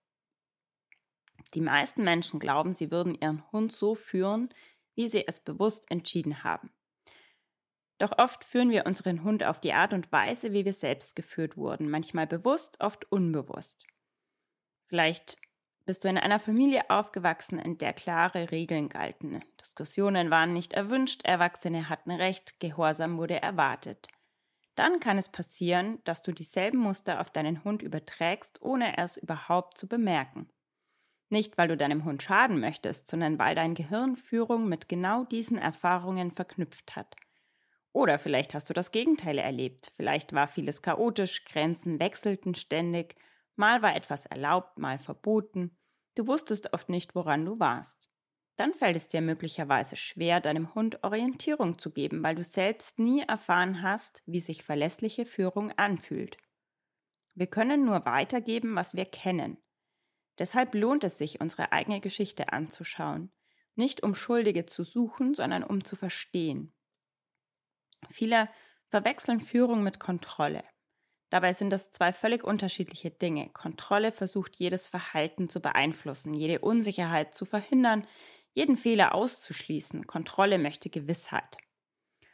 Die meisten Menschen glauben, sie würden ihren Hund so führen, wie sie es bewusst entschieden haben. Doch oft führen wir unseren Hund auf die Art und Weise, wie wir selbst geführt wurden, manchmal bewusst, oft unbewusst. Vielleicht bist du in einer Familie aufgewachsen, in der klare Regeln galten. Diskussionen waren nicht erwünscht, Erwachsene hatten Recht, Gehorsam wurde erwartet. Dann kann es passieren, dass du dieselben Muster auf deinen Hund überträgst, ohne es überhaupt zu bemerken. Nicht, weil du deinem Hund schaden möchtest, sondern weil dein Gehirn Führung mit genau diesen Erfahrungen verknüpft hat. Oder vielleicht hast du das Gegenteil erlebt. Vielleicht war vieles chaotisch, Grenzen wechselten ständig, mal war etwas erlaubt, mal verboten. Du wusstest oft nicht, woran du warst. Dann fällt es dir möglicherweise schwer, deinem Hund Orientierung zu geben, weil du selbst nie erfahren hast, wie sich verlässliche Führung anfühlt. Wir können nur weitergeben, was wir kennen. Deshalb lohnt es sich, unsere eigene Geschichte anzuschauen. Nicht um Schuldige zu suchen, sondern um zu verstehen. Viele verwechseln Führung mit Kontrolle. Dabei sind das zwei völlig unterschiedliche Dinge. Kontrolle versucht, jedes Verhalten zu beeinflussen, jede Unsicherheit zu verhindern, jeden Fehler auszuschließen. Kontrolle möchte Gewissheit.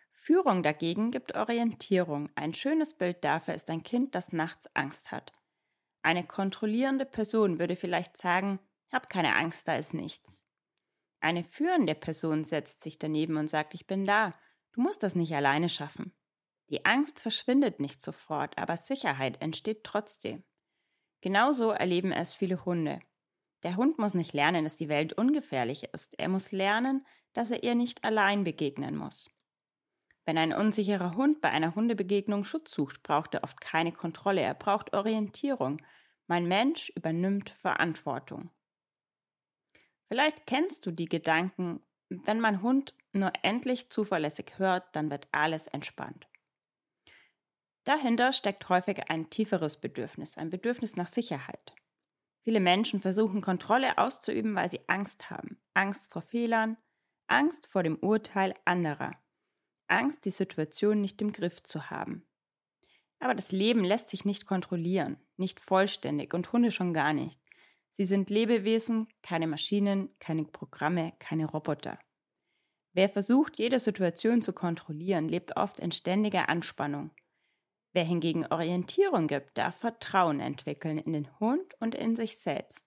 Führung dagegen gibt Orientierung. Ein schönes Bild dafür ist ein Kind, das nachts Angst hat. Eine kontrollierende Person würde vielleicht sagen, hab keine Angst, da ist nichts. Eine führende Person setzt sich daneben und sagt, ich bin da, du musst das nicht alleine schaffen. Die Angst verschwindet nicht sofort, aber Sicherheit entsteht trotzdem. Genauso erleben es viele Hunde. Der Hund muss nicht lernen, dass die Welt ungefährlich ist. Er muss lernen, dass er ihr nicht allein begegnen muss. Wenn ein unsicherer Hund bei einer Hundebegegnung Schutz sucht, braucht er oft keine Kontrolle, er braucht Orientierung. Mein Mensch übernimmt Verantwortung. Vielleicht kennst du die Gedanken, wenn mein Hund nur endlich zuverlässig hört, dann wird alles entspannt. Dahinter steckt häufig ein tieferes Bedürfnis, ein Bedürfnis nach Sicherheit. Viele Menschen versuchen, Kontrolle auszuüben, weil sie Angst haben. Angst vor Fehlern, Angst vor dem Urteil anderer, Angst, die Situation nicht im Griff zu haben. Aber das Leben lässt sich nicht kontrollieren, nicht vollständig und Hunde schon gar nicht. Sie sind Lebewesen, keine Maschinen, keine Programme, keine Roboter. Wer versucht, jede Situation zu kontrollieren, lebt oft in ständiger Anspannung. Wer hingegen Orientierung gibt, darf Vertrauen entwickeln in den Hund und in sich selbst.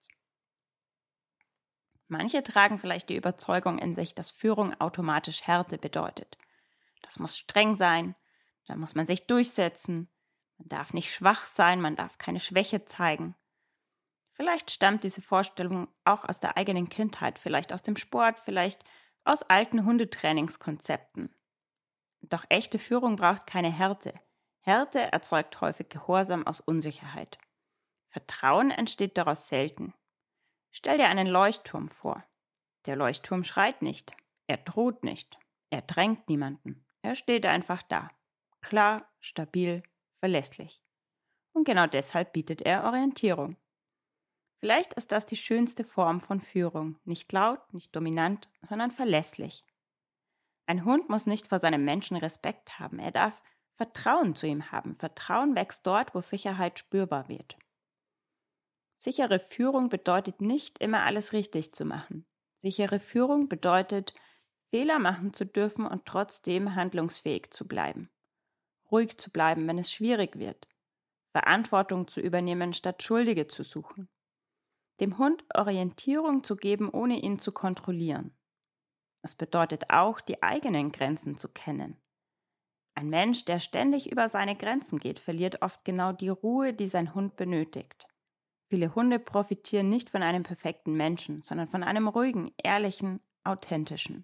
Manche tragen vielleicht die Überzeugung in sich, dass Führung automatisch Härte bedeutet. Das muss streng sein, da muss man sich durchsetzen, man darf nicht schwach sein, man darf keine Schwäche zeigen. Vielleicht stammt diese Vorstellung auch aus der eigenen Kindheit, vielleicht aus dem Sport, vielleicht aus alten Hundetrainingskonzepten. Doch echte Führung braucht keine Härte. Härte erzeugt häufig Gehorsam aus Unsicherheit. Vertrauen entsteht daraus selten. Stell dir einen Leuchtturm vor. Der Leuchtturm schreit nicht, er droht nicht, er drängt niemanden. Er steht einfach da. Klar, stabil, verlässlich. Und genau deshalb bietet er Orientierung. Vielleicht ist das die schönste Form von Führung. Nicht laut, nicht dominant, sondern verlässlich. Ein Hund muss nicht vor seinem Menschen Respekt haben. Er darf Vertrauen zu ihm haben. Vertrauen wächst dort, wo Sicherheit spürbar wird. Sichere Führung bedeutet nicht immer alles richtig zu machen. Sichere Führung bedeutet, Fehler machen zu dürfen und trotzdem handlungsfähig zu bleiben. Ruhig zu bleiben, wenn es schwierig wird. Verantwortung zu übernehmen, statt Schuldige zu suchen. Dem Hund Orientierung zu geben, ohne ihn zu kontrollieren. Es bedeutet auch, die eigenen Grenzen zu kennen. Ein Mensch, der ständig über seine Grenzen geht, verliert oft genau die Ruhe, die sein Hund benötigt. Viele Hunde profitieren nicht von einem perfekten Menschen, sondern von einem ruhigen, ehrlichen, authentischen.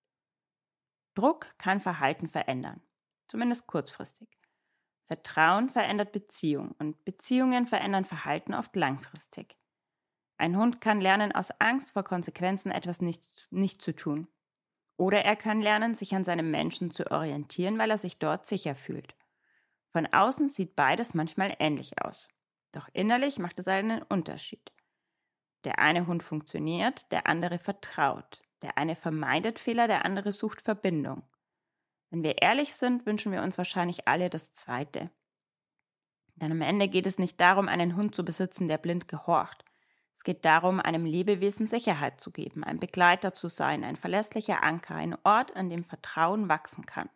Druck kann Verhalten verändern, zumindest kurzfristig. Vertrauen verändert Beziehung und Beziehungen verändern Verhalten oft langfristig. Ein Hund kann lernen, aus Angst vor Konsequenzen etwas nicht zu tun. Oder er kann lernen, sich an seinem Menschen zu orientieren, weil er sich dort sicher fühlt. Von außen sieht beides manchmal ähnlich aus. Doch innerlich macht es einen Unterschied. Der eine Hund funktioniert, der andere vertraut. Der eine vermeidet Fehler, der andere sucht Verbindung. Wenn wir ehrlich sind, wünschen wir uns wahrscheinlich alle das Zweite. Denn am Ende geht es nicht darum, einen Hund zu besitzen, der blind gehorcht. Es geht darum, einem Lebewesen Sicherheit zu geben, ein Begleiter zu sein, ein verlässlicher Anker, ein Ort, an dem Vertrauen wachsen kann.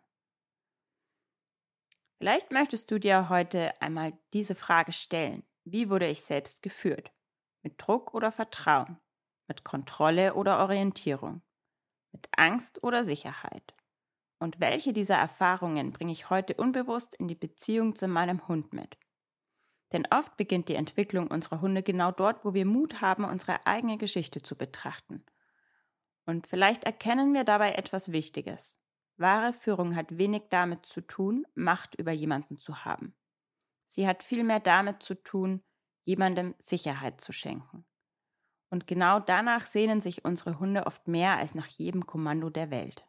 Vielleicht möchtest du dir heute einmal diese Frage stellen. Wie wurde ich selbst geführt? Mit Druck oder Vertrauen? Mit Kontrolle oder Orientierung? Mit Angst oder Sicherheit? Und welche dieser Erfahrungen bringe ich heute unbewusst in die Beziehung zu meinem Hund mit? Denn oft beginnt die Entwicklung unserer Hunde genau dort, wo wir Mut haben, unsere eigene Geschichte zu betrachten. Und vielleicht erkennen wir dabei etwas Wichtiges. Wahre Führung hat wenig damit zu tun, Macht über jemanden zu haben. Sie hat vielmehr damit zu tun, jemandem Sicherheit zu schenken. Und genau danach sehnen sich unsere Hunde oft mehr als nach jedem Kommando der Welt.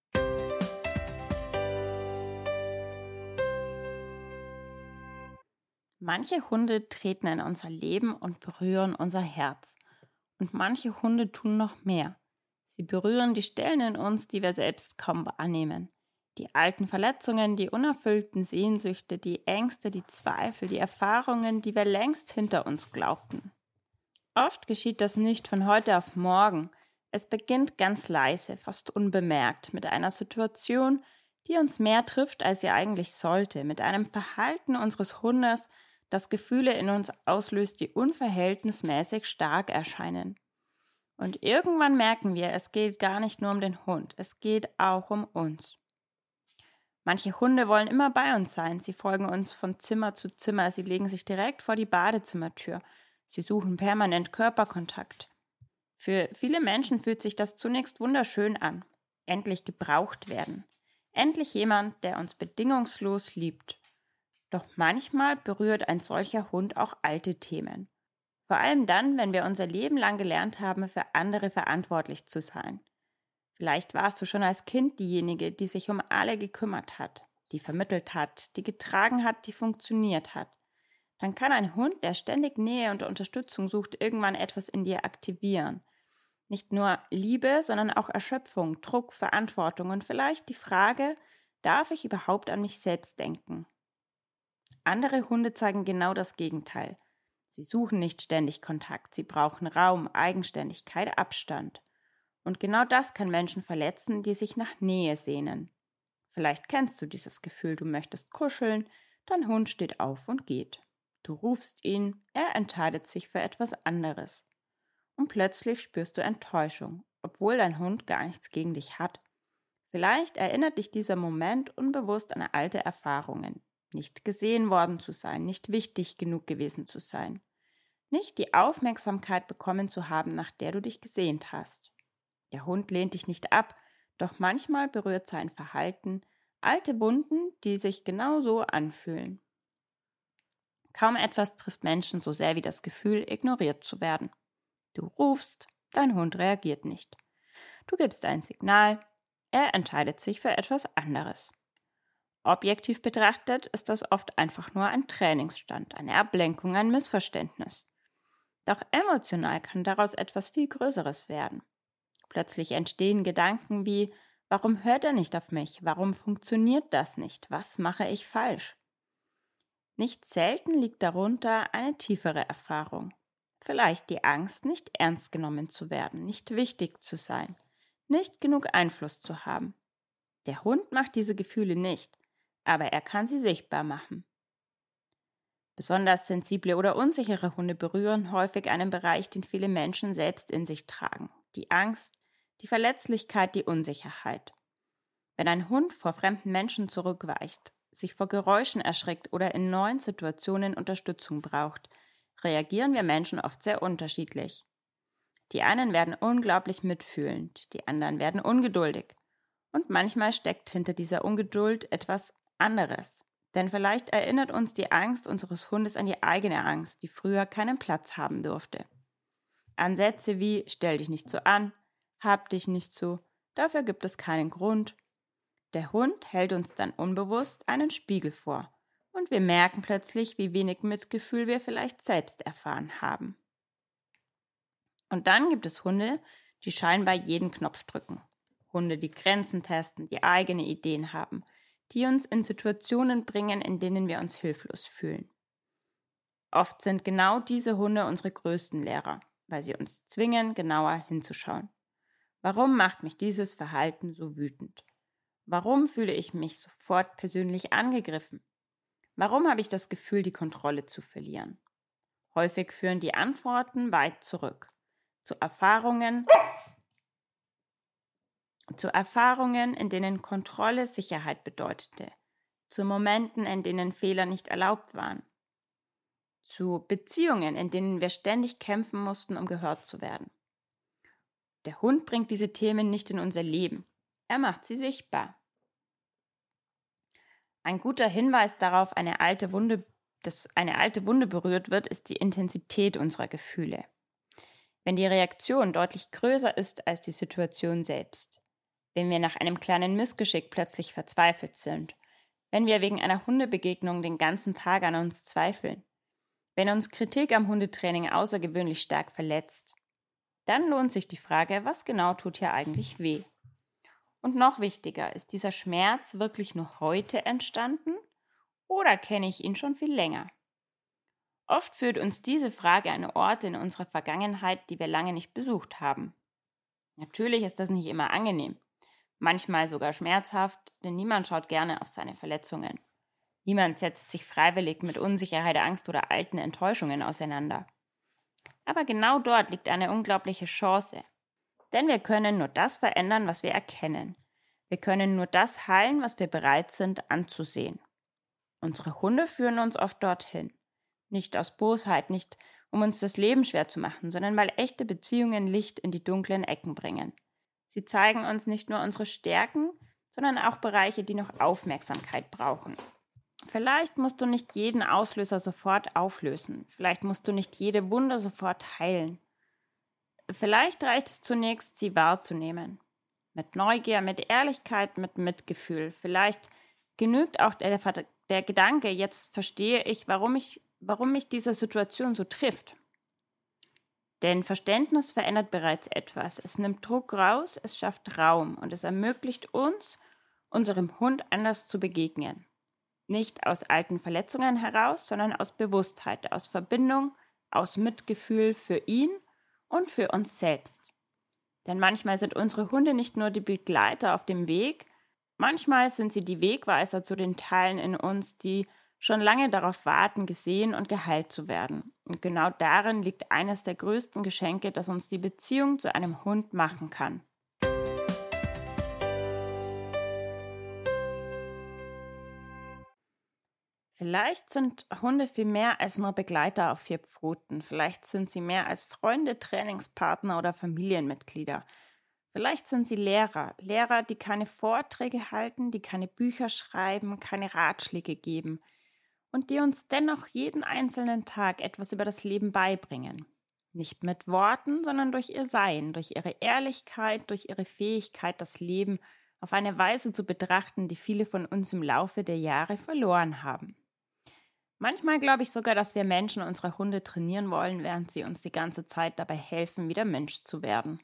Manche Hunde treten in unser Leben und berühren unser Herz. Und manche Hunde tun noch mehr. Sie berühren die Stellen in uns, die wir selbst kaum wahrnehmen. Die alten Verletzungen, die unerfüllten Sehnsüchte, die Ängste, die Zweifel, die Erfahrungen, die wir längst hinter uns glaubten. Oft geschieht das nicht von heute auf morgen. Es beginnt ganz leise, fast unbemerkt, mit einer Situation, die uns mehr trifft, als sie eigentlich sollte, mit einem Verhalten unseres Hundes, das Gefühle in uns auslöst, die unverhältnismäßig stark erscheinen. Und irgendwann merken wir, es geht gar nicht nur um den Hund, es geht auch um uns. Manche Hunde wollen immer bei uns sein, sie folgen uns von Zimmer zu Zimmer, sie legen sich direkt vor die Badezimmertür, sie suchen permanent Körperkontakt. Für viele Menschen fühlt sich das zunächst wunderschön an, endlich gebraucht werden, endlich jemand, der uns bedingungslos liebt. Doch manchmal berührt ein solcher Hund auch alte Themen. Vor allem dann, wenn wir unser Leben lang gelernt haben, für andere verantwortlich zu sein. Vielleicht warst du schon als Kind diejenige, die sich um alle gekümmert hat, die vermittelt hat, die getragen hat, die funktioniert hat. Dann kann ein Hund, der ständig Nähe und Unterstützung sucht, irgendwann etwas in dir aktivieren. Nicht nur Liebe, sondern auch Erschöpfung, Druck, Verantwortung und vielleicht die Frage, darf ich überhaupt an mich selbst denken? Andere Hunde zeigen genau das Gegenteil. Sie suchen nicht ständig Kontakt, sie brauchen Raum, Eigenständigkeit, Abstand. Und genau das kann Menschen verletzen, die sich nach Nähe sehnen. Vielleicht kennst du dieses Gefühl, du möchtest kuscheln, dein Hund steht auf und geht. Du rufst ihn, er entscheidet sich für etwas anderes. Und plötzlich spürst du Enttäuschung, obwohl dein Hund gar nichts gegen dich hat. Vielleicht erinnert dich dieser Moment unbewusst an alte Erfahrungen. Nicht gesehen worden zu sein, nicht wichtig genug gewesen zu sein. Nicht die Aufmerksamkeit bekommen zu haben, nach der du dich gesehnt hast. Der Hund lehnt dich nicht ab, doch manchmal berührt sein Verhalten alte Wunden, die sich genauso anfühlen. Kaum etwas trifft Menschen so sehr wie das Gefühl, ignoriert zu werden. Du rufst, dein Hund reagiert nicht. Du gibst ein Signal, er entscheidet sich für etwas anderes. Objektiv betrachtet ist das oft einfach nur ein Trainingsstand, eine Ablenkung, ein Missverständnis. Doch emotional kann daraus etwas viel Größeres werden. Plötzlich entstehen Gedanken wie, warum hört er nicht auf mich? Warum funktioniert das nicht? Was mache ich falsch? Nicht selten liegt darunter eine tiefere Erfahrung. Vielleicht die Angst, nicht ernst genommen zu werden, nicht wichtig zu sein, nicht genug Einfluss zu haben. Der Hund macht diese Gefühle nicht, aber er kann sie sichtbar machen. Besonders sensible oder unsichere Hunde berühren häufig einen Bereich, den viele Menschen selbst in sich tragen. Die Angst, die Verletzlichkeit, die Unsicherheit. Wenn ein Hund vor fremden Menschen zurückweicht, sich vor Geräuschen erschreckt oder in neuen Situationen Unterstützung braucht, reagieren wir Menschen oft sehr unterschiedlich. Die einen werden unglaublich mitfühlend, die anderen werden ungeduldig. Und manchmal steckt hinter dieser Ungeduld etwas anderes. Denn vielleicht erinnert uns die Angst unseres Hundes an die eigene Angst, die früher keinen Platz haben durfte. An Sätze wie „stell dich nicht so an“, „hab dich nicht so“, dafür gibt es keinen Grund. Der Hund hält uns dann unbewusst einen Spiegel vor und wir merken plötzlich, wie wenig Mitgefühl wir vielleicht selbst erfahren haben. Und dann gibt es Hunde, die scheinbar jeden Knopf drücken. Hunde, die Grenzen testen, die eigene Ideen haben, die uns in Situationen bringen, in denen wir uns hilflos fühlen. Oft sind genau diese Hunde unsere größten Lehrer, weil sie uns zwingen, genauer hinzuschauen. Warum macht mich dieses Verhalten so wütend? Warum fühle ich mich sofort persönlich angegriffen? Warum habe ich das Gefühl, die Kontrolle zu verlieren? Häufig führen die Antworten weit zurück, zu Erfahrungen, in denen Kontrolle Sicherheit bedeutete, zu Momenten, in denen Fehler nicht erlaubt waren, zu Beziehungen, in denen wir ständig kämpfen mussten, um gehört zu werden. Der Hund bringt diese Themen nicht in unser Leben, er macht sie sichtbar. Ein guter Hinweis darauf, dass eine alte Wunde berührt wird, ist die Intensität unserer Gefühle. Wenn die Reaktion deutlich größer ist als die Situation selbst. Wenn wir nach einem kleinen Missgeschick plötzlich verzweifelt sind. Wenn wir wegen einer Hundebegegnung den ganzen Tag an uns zweifeln. Wenn uns Kritik am Hundetraining außergewöhnlich stark verletzt. Dann lohnt sich die Frage, was genau tut hier eigentlich weh? Und noch wichtiger, ist dieser Schmerz wirklich nur heute entstanden oder kenne ich ihn schon viel länger? Oft führt uns diese Frage an Orte in unserer Vergangenheit, die wir lange nicht besucht haben. Natürlich ist das nicht immer angenehm, manchmal sogar schmerzhaft, denn niemand schaut gerne auf seine Verletzungen. Niemand setzt sich freiwillig mit Unsicherheit, Angst oder alten Enttäuschungen auseinander. Aber genau dort liegt eine unglaubliche Chance. Denn wir können nur das verändern, was wir erkennen. Wir können nur das heilen, was wir bereit sind anzusehen. Unsere Hunde führen uns oft dorthin. Nicht aus Bosheit, nicht um uns das Leben schwer zu machen, sondern weil echte Beziehungen Licht in die dunklen Ecken bringen. Sie zeigen uns nicht nur unsere Stärken, sondern auch Bereiche, die noch Aufmerksamkeit brauchen. Vielleicht musst du nicht jeden Auslöser sofort auflösen. Vielleicht musst du nicht jede Wunde sofort heilen. Vielleicht reicht es zunächst, sie wahrzunehmen. Mit Neugier, mit Ehrlichkeit, mit Mitgefühl. Vielleicht genügt auch der Gedanke, jetzt verstehe ich, warum mich diese Situation so trifft. Denn Verständnis verändert bereits etwas. Es nimmt Druck raus, es schafft Raum und es ermöglicht uns, unserem Hund anders zu begegnen. Nicht aus alten Verletzungen heraus, sondern aus Bewusstheit, aus Verbindung, aus Mitgefühl für ihn und für uns selbst. Denn manchmal sind unsere Hunde nicht nur die Begleiter auf dem Weg, manchmal sind sie die Wegweiser zu den Teilen in uns, die schon lange darauf warten, gesehen und geheilt zu werden. Und genau darin liegt eines der größten Geschenke, das uns die Beziehung zu einem Hund machen kann. Vielleicht sind Hunde viel mehr als nur Begleiter auf 4 Pfoten. Vielleicht sind sie mehr als Freunde, Trainingspartner oder Familienmitglieder. Vielleicht sind sie Lehrer, die keine Vorträge halten, die keine Bücher schreiben, keine Ratschläge geben und die uns dennoch jeden einzelnen Tag etwas über das Leben beibringen. Nicht mit Worten, sondern durch ihr Sein, durch ihre Ehrlichkeit, durch ihre Fähigkeit, das Leben auf eine Weise zu betrachten, die viele von uns im Laufe der Jahre verloren haben. Manchmal glaube ich sogar, dass wir Menschen unsere Hunde trainieren wollen, während sie uns die ganze Zeit dabei helfen, wieder Mensch zu werden.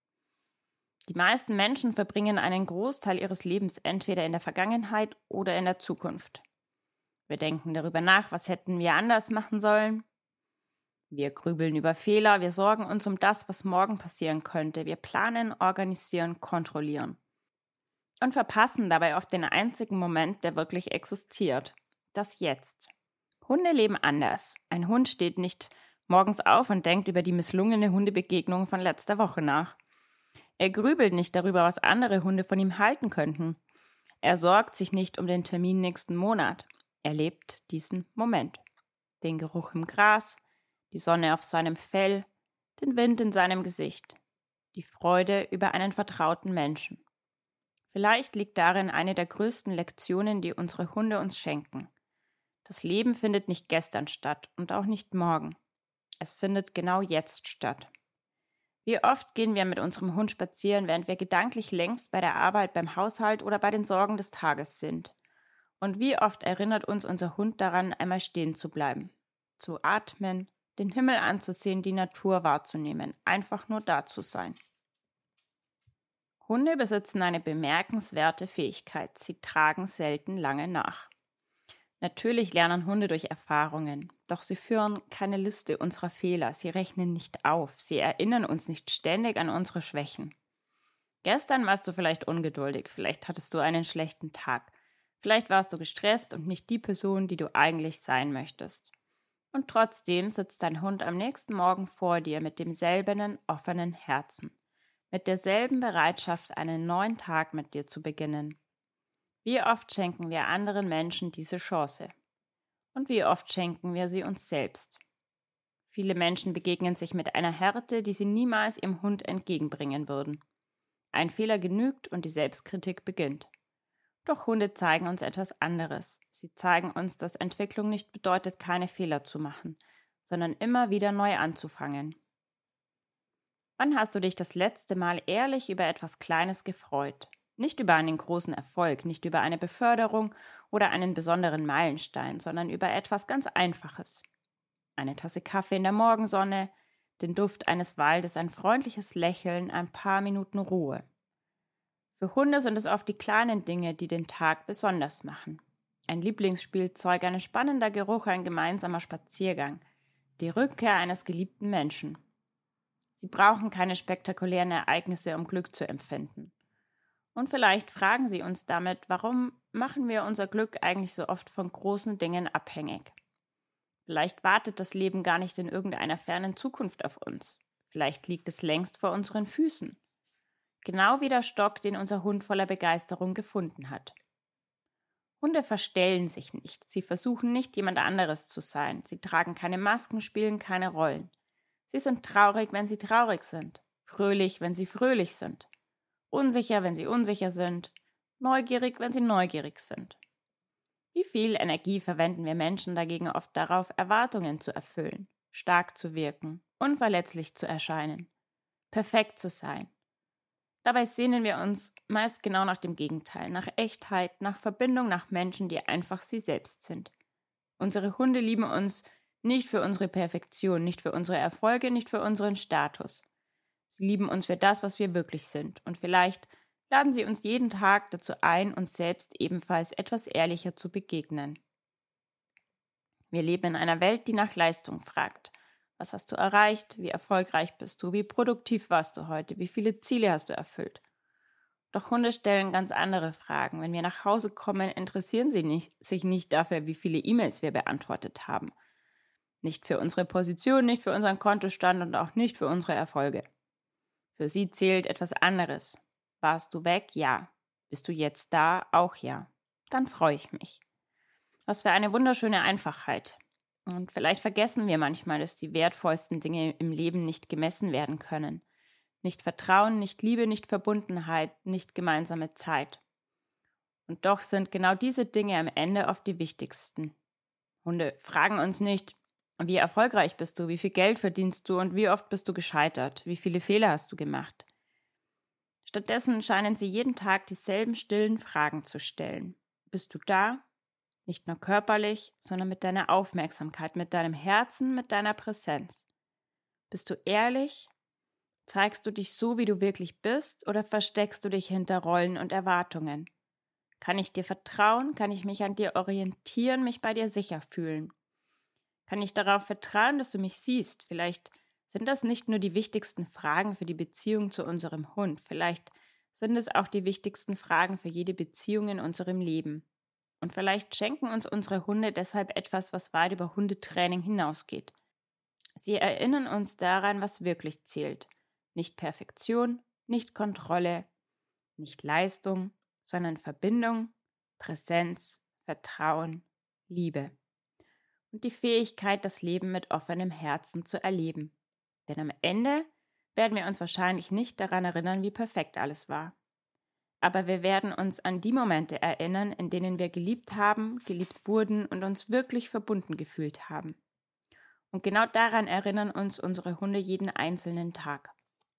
Die meisten Menschen verbringen einen Großteil ihres Lebens entweder in der Vergangenheit oder in der Zukunft. Wir denken darüber nach, was hätten wir anders machen sollen. Wir grübeln über Fehler, wir sorgen uns um das, was morgen passieren könnte. Wir planen, organisieren, kontrollieren. Und verpassen dabei oft den einzigen Moment, der wirklich existiert. Das Jetzt. Hunde leben anders. Ein Hund steht nicht morgens auf und denkt über die misslungene Hundebegegnung von letzter Woche nach. Er grübelt nicht darüber, was andere Hunde von ihm halten könnten. Er sorgt sich nicht um den Termin nächsten Monat. Er lebt diesen Moment. Den Geruch im Gras, die Sonne auf seinem Fell, den Wind in seinem Gesicht, die Freude über einen vertrauten Menschen. Vielleicht liegt darin eine der größten Lektionen, die unsere Hunde uns schenken. Das Leben findet nicht gestern statt und auch nicht morgen. Es findet genau jetzt statt. Wie oft gehen wir mit unserem Hund spazieren, während wir gedanklich längst bei der Arbeit, beim Haushalt oder bei den Sorgen des Tages sind? Und wie oft erinnert uns unser Hund daran, einmal stehen zu bleiben, zu atmen, den Himmel anzusehen, die Natur wahrzunehmen, einfach nur da zu sein. Hunde besitzen eine bemerkenswerte Fähigkeit. Sie tragen selten lange nach. Natürlich lernen Hunde durch Erfahrungen, doch sie führen keine Liste unserer Fehler, sie rechnen nicht auf, sie erinnern uns nicht ständig an unsere Schwächen. Gestern warst du vielleicht ungeduldig, vielleicht hattest du einen schlechten Tag, vielleicht warst du gestresst und nicht die Person, die du eigentlich sein möchtest. Und trotzdem sitzt dein Hund am nächsten Morgen vor dir mit demselben offenen Herzen, mit derselben Bereitschaft, einen neuen Tag mit dir zu beginnen. Wie oft schenken wir anderen Menschen diese Chance? Und wie oft schenken wir sie uns selbst? Viele Menschen begegnen sich mit einer Härte, die sie niemals ihrem Hund entgegenbringen würden. Ein Fehler genügt und die Selbstkritik beginnt. Doch Hunde zeigen uns etwas anderes. Sie zeigen uns, dass Entwicklung nicht bedeutet, keine Fehler zu machen, sondern immer wieder neu anzufangen. Wann hast du dich das letzte Mal ehrlich über etwas Kleines gefreut? Nicht über einen großen Erfolg, nicht über eine Beförderung oder einen besonderen Meilenstein, sondern über etwas ganz Einfaches. Eine Tasse Kaffee in der Morgensonne, den Duft eines Waldes, ein freundliches Lächeln, ein paar Minuten Ruhe. Für Hunde sind es oft die kleinen Dinge, die den Tag besonders machen. Ein Lieblingsspielzeug, ein spannender Geruch, ein gemeinsamer Spaziergang, die Rückkehr eines geliebten Menschen. Sie brauchen keine spektakulären Ereignisse, um Glück zu empfinden. Und vielleicht fragen Sie uns damit, warum machen wir unser Glück eigentlich so oft von großen Dingen abhängig? Vielleicht wartet das Leben gar nicht in irgendeiner fernen Zukunft auf uns. Vielleicht liegt es längst vor unseren Füßen. Genau wie der Stock, den unser Hund voller Begeisterung gefunden hat. Hunde verstellen sich nicht. Sie versuchen nicht, jemand anderes zu sein. Sie tragen keine Masken, spielen keine Rollen. Sie sind traurig, wenn sie traurig sind. Fröhlich, wenn sie fröhlich sind. Unsicher, wenn sie unsicher sind. Neugierig, wenn sie neugierig sind. Wie viel Energie verwenden wir Menschen dagegen oft darauf, Erwartungen zu erfüllen, stark zu wirken, unverletzlich zu erscheinen, perfekt zu sein? Dabei sehnen wir uns meist genau nach dem Gegenteil, nach Echtheit, nach Verbindung, nach Menschen, die einfach sie selbst sind. Unsere Hunde lieben uns nicht für unsere Perfektion, nicht für unsere Erfolge, nicht für unseren Status. Sie lieben uns für das, was wir wirklich sind. Und vielleicht laden sie uns jeden Tag dazu ein, uns selbst ebenfalls etwas ehrlicher zu begegnen. Wir leben in einer Welt, die nach Leistung fragt. Was hast du erreicht? Wie erfolgreich bist du? Wie produktiv warst du heute? Wie viele Ziele hast du erfüllt? Doch Hunde stellen ganz andere Fragen. Wenn wir nach Hause kommen, interessieren sie sich nicht dafür, wie viele E-Mails wir beantwortet haben. Nicht für unsere Position, nicht für unseren Kontostand und auch nicht für unsere Erfolge. Für sie zählt etwas anderes. Warst du weg? Ja. Bist du jetzt da? Auch ja. Dann freue ich mich. Was für eine wunderschöne Einfachheit. Und vielleicht vergessen wir manchmal, dass die wertvollsten Dinge im Leben nicht gemessen werden können. Nicht Vertrauen, nicht Liebe, nicht Verbundenheit, nicht gemeinsame Zeit. Und doch sind genau diese Dinge am Ende oft die wichtigsten. Hunde fragen uns nicht, wie erfolgreich bist du, wie viel Geld verdienst du und wie oft bist du gescheitert, wie viele Fehler hast du gemacht. Stattdessen scheinen sie jeden Tag dieselben stillen Fragen zu stellen. Bist du da? Nicht nur körperlich, sondern mit deiner Aufmerksamkeit, mit deinem Herzen, mit deiner Präsenz. Bist du ehrlich? Zeigst du dich so, wie du wirklich bist, oder versteckst du dich hinter Rollen und Erwartungen? Kann ich dir vertrauen? Kann ich mich an dir orientieren, mich bei dir sicher fühlen? Kann ich darauf vertrauen, dass du mich siehst? Vielleicht sind das nicht nur die wichtigsten Fragen für die Beziehung zu unserem Hund. Vielleicht sind es auch die wichtigsten Fragen für jede Beziehung in unserem Leben. Und vielleicht schenken uns unsere Hunde deshalb etwas, was weit über Hundetraining hinausgeht. Sie erinnern uns daran, was wirklich zählt. Nicht Perfektion, nicht Kontrolle, nicht Leistung, sondern Verbindung, Präsenz, Vertrauen, Liebe. Und die Fähigkeit, das Leben mit offenem Herzen zu erleben. Denn am Ende werden wir uns wahrscheinlich nicht daran erinnern, wie perfekt alles war. Aber wir werden uns an die Momente erinnern, in denen wir geliebt haben, geliebt wurden und uns wirklich verbunden gefühlt haben. Und genau daran erinnern uns unsere Hunde jeden einzelnen Tag.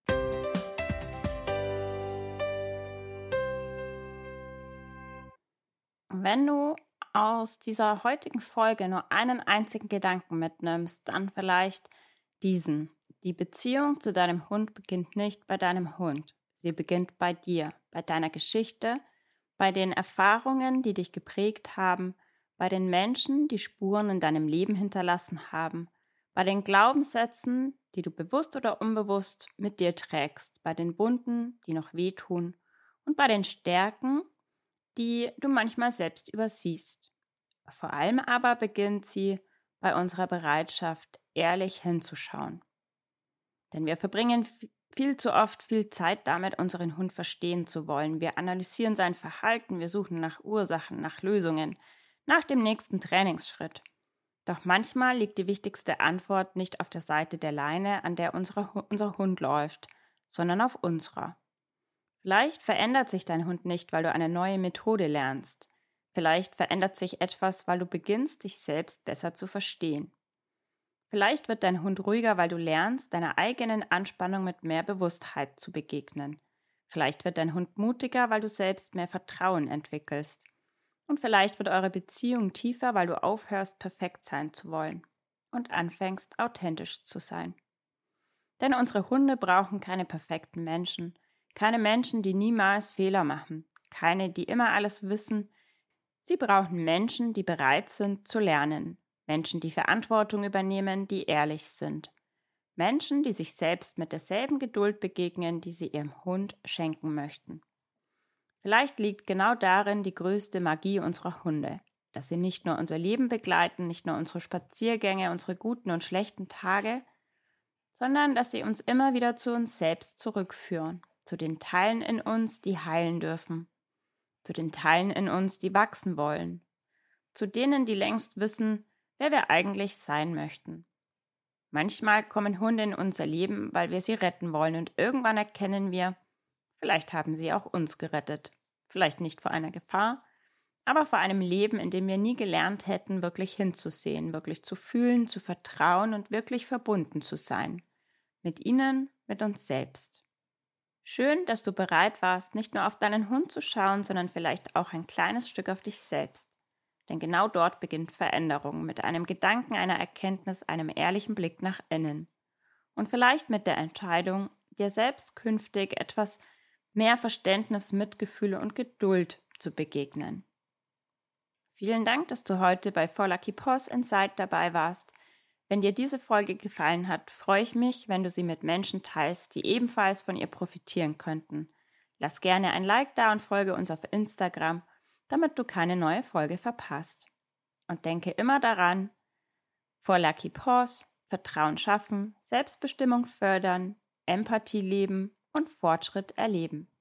Wenn du aus dieser heutigen Folge nur einen einzigen Gedanken mitnimmst, dann vielleicht diesen. Die Beziehung zu deinem Hund beginnt nicht bei deinem Hund. Sie beginnt bei dir, bei deiner Geschichte, bei den Erfahrungen, die dich geprägt haben, bei den Menschen, die Spuren in deinem Leben hinterlassen haben, bei den Glaubenssätzen, die du bewusst oder unbewusst mit dir trägst, bei den Wunden, die noch wehtun und bei den Stärken, die du manchmal selbst übersiehst. Vor allem aber beginnt sie bei unserer Bereitschaft, ehrlich hinzuschauen. Denn wir verbringen viel zu oft viel Zeit damit, unseren Hund verstehen zu wollen. Wir analysieren sein Verhalten, wir suchen nach Ursachen, nach Lösungen, nach dem nächsten Trainingsschritt. Doch manchmal liegt die wichtigste Antwort nicht auf der Seite der Leine, an der unser Hund läuft, sondern auf unserer. Vielleicht verändert sich dein Hund nicht, weil du eine neue Methode lernst. Vielleicht verändert sich etwas, weil du beginnst, dich selbst besser zu verstehen. Vielleicht wird dein Hund ruhiger, weil du lernst, deiner eigenen Anspannung mit mehr Bewusstheit zu begegnen. Vielleicht wird dein Hund mutiger, weil du selbst mehr Vertrauen entwickelst. Und vielleicht wird eure Beziehung tiefer, weil du aufhörst, perfekt sein zu wollen und anfängst, authentisch zu sein. Denn unsere Hunde brauchen keine perfekten Menschen, keine Menschen, die niemals Fehler machen, keine, die immer alles wissen. Sie brauchen Menschen, die bereit sind zu lernen. Menschen, die Verantwortung übernehmen, die ehrlich sind. Menschen, die sich selbst mit derselben Geduld begegnen, die sie ihrem Hund schenken möchten. Vielleicht liegt genau darin die größte Magie unserer Hunde, dass sie nicht nur unser Leben begleiten, nicht nur unsere Spaziergänge, unsere guten und schlechten Tage, sondern dass sie uns immer wieder zu uns selbst zurückführen, zu den Teilen in uns, die heilen dürfen, zu den Teilen in uns, die wachsen wollen, zu denen, die längst wissen, wer wir eigentlich sein möchten. Manchmal kommen Hunde in unser Leben, weil wir sie retten wollen und irgendwann erkennen wir, vielleicht haben sie auch uns gerettet. Vielleicht nicht vor einer Gefahr, aber vor einem Leben, in dem wir nie gelernt hätten, wirklich hinzusehen, wirklich zu fühlen, zu vertrauen und wirklich verbunden zu sein. Mit ihnen, mit uns selbst. Schön, dass du bereit warst, nicht nur auf deinen Hund zu schauen, sondern vielleicht auch ein kleines Stück auf dich selbst. Denn genau dort beginnt Veränderung, mit einem Gedanken, einer Erkenntnis, einem ehrlichen Blick nach innen. Und vielleicht mit der Entscheidung, dir selbst künftig etwas mehr Verständnis, Mitgefühl und Geduld zu begegnen. Vielen Dank, dass du heute bei 4Lucky Paws Inside dabei warst. Wenn dir diese Folge gefallen hat, freue ich mich, wenn du sie mit Menschen teilst, die ebenfalls von ihr profitieren könnten. Lass gerne ein Like da und folge uns auf Instagram, damit du keine neue Folge verpasst. Und denke immer daran, 4Lucky Paws, Vertrauen schaffen, Selbstbestimmung fördern, Empathie leben und Fortschritt erleben.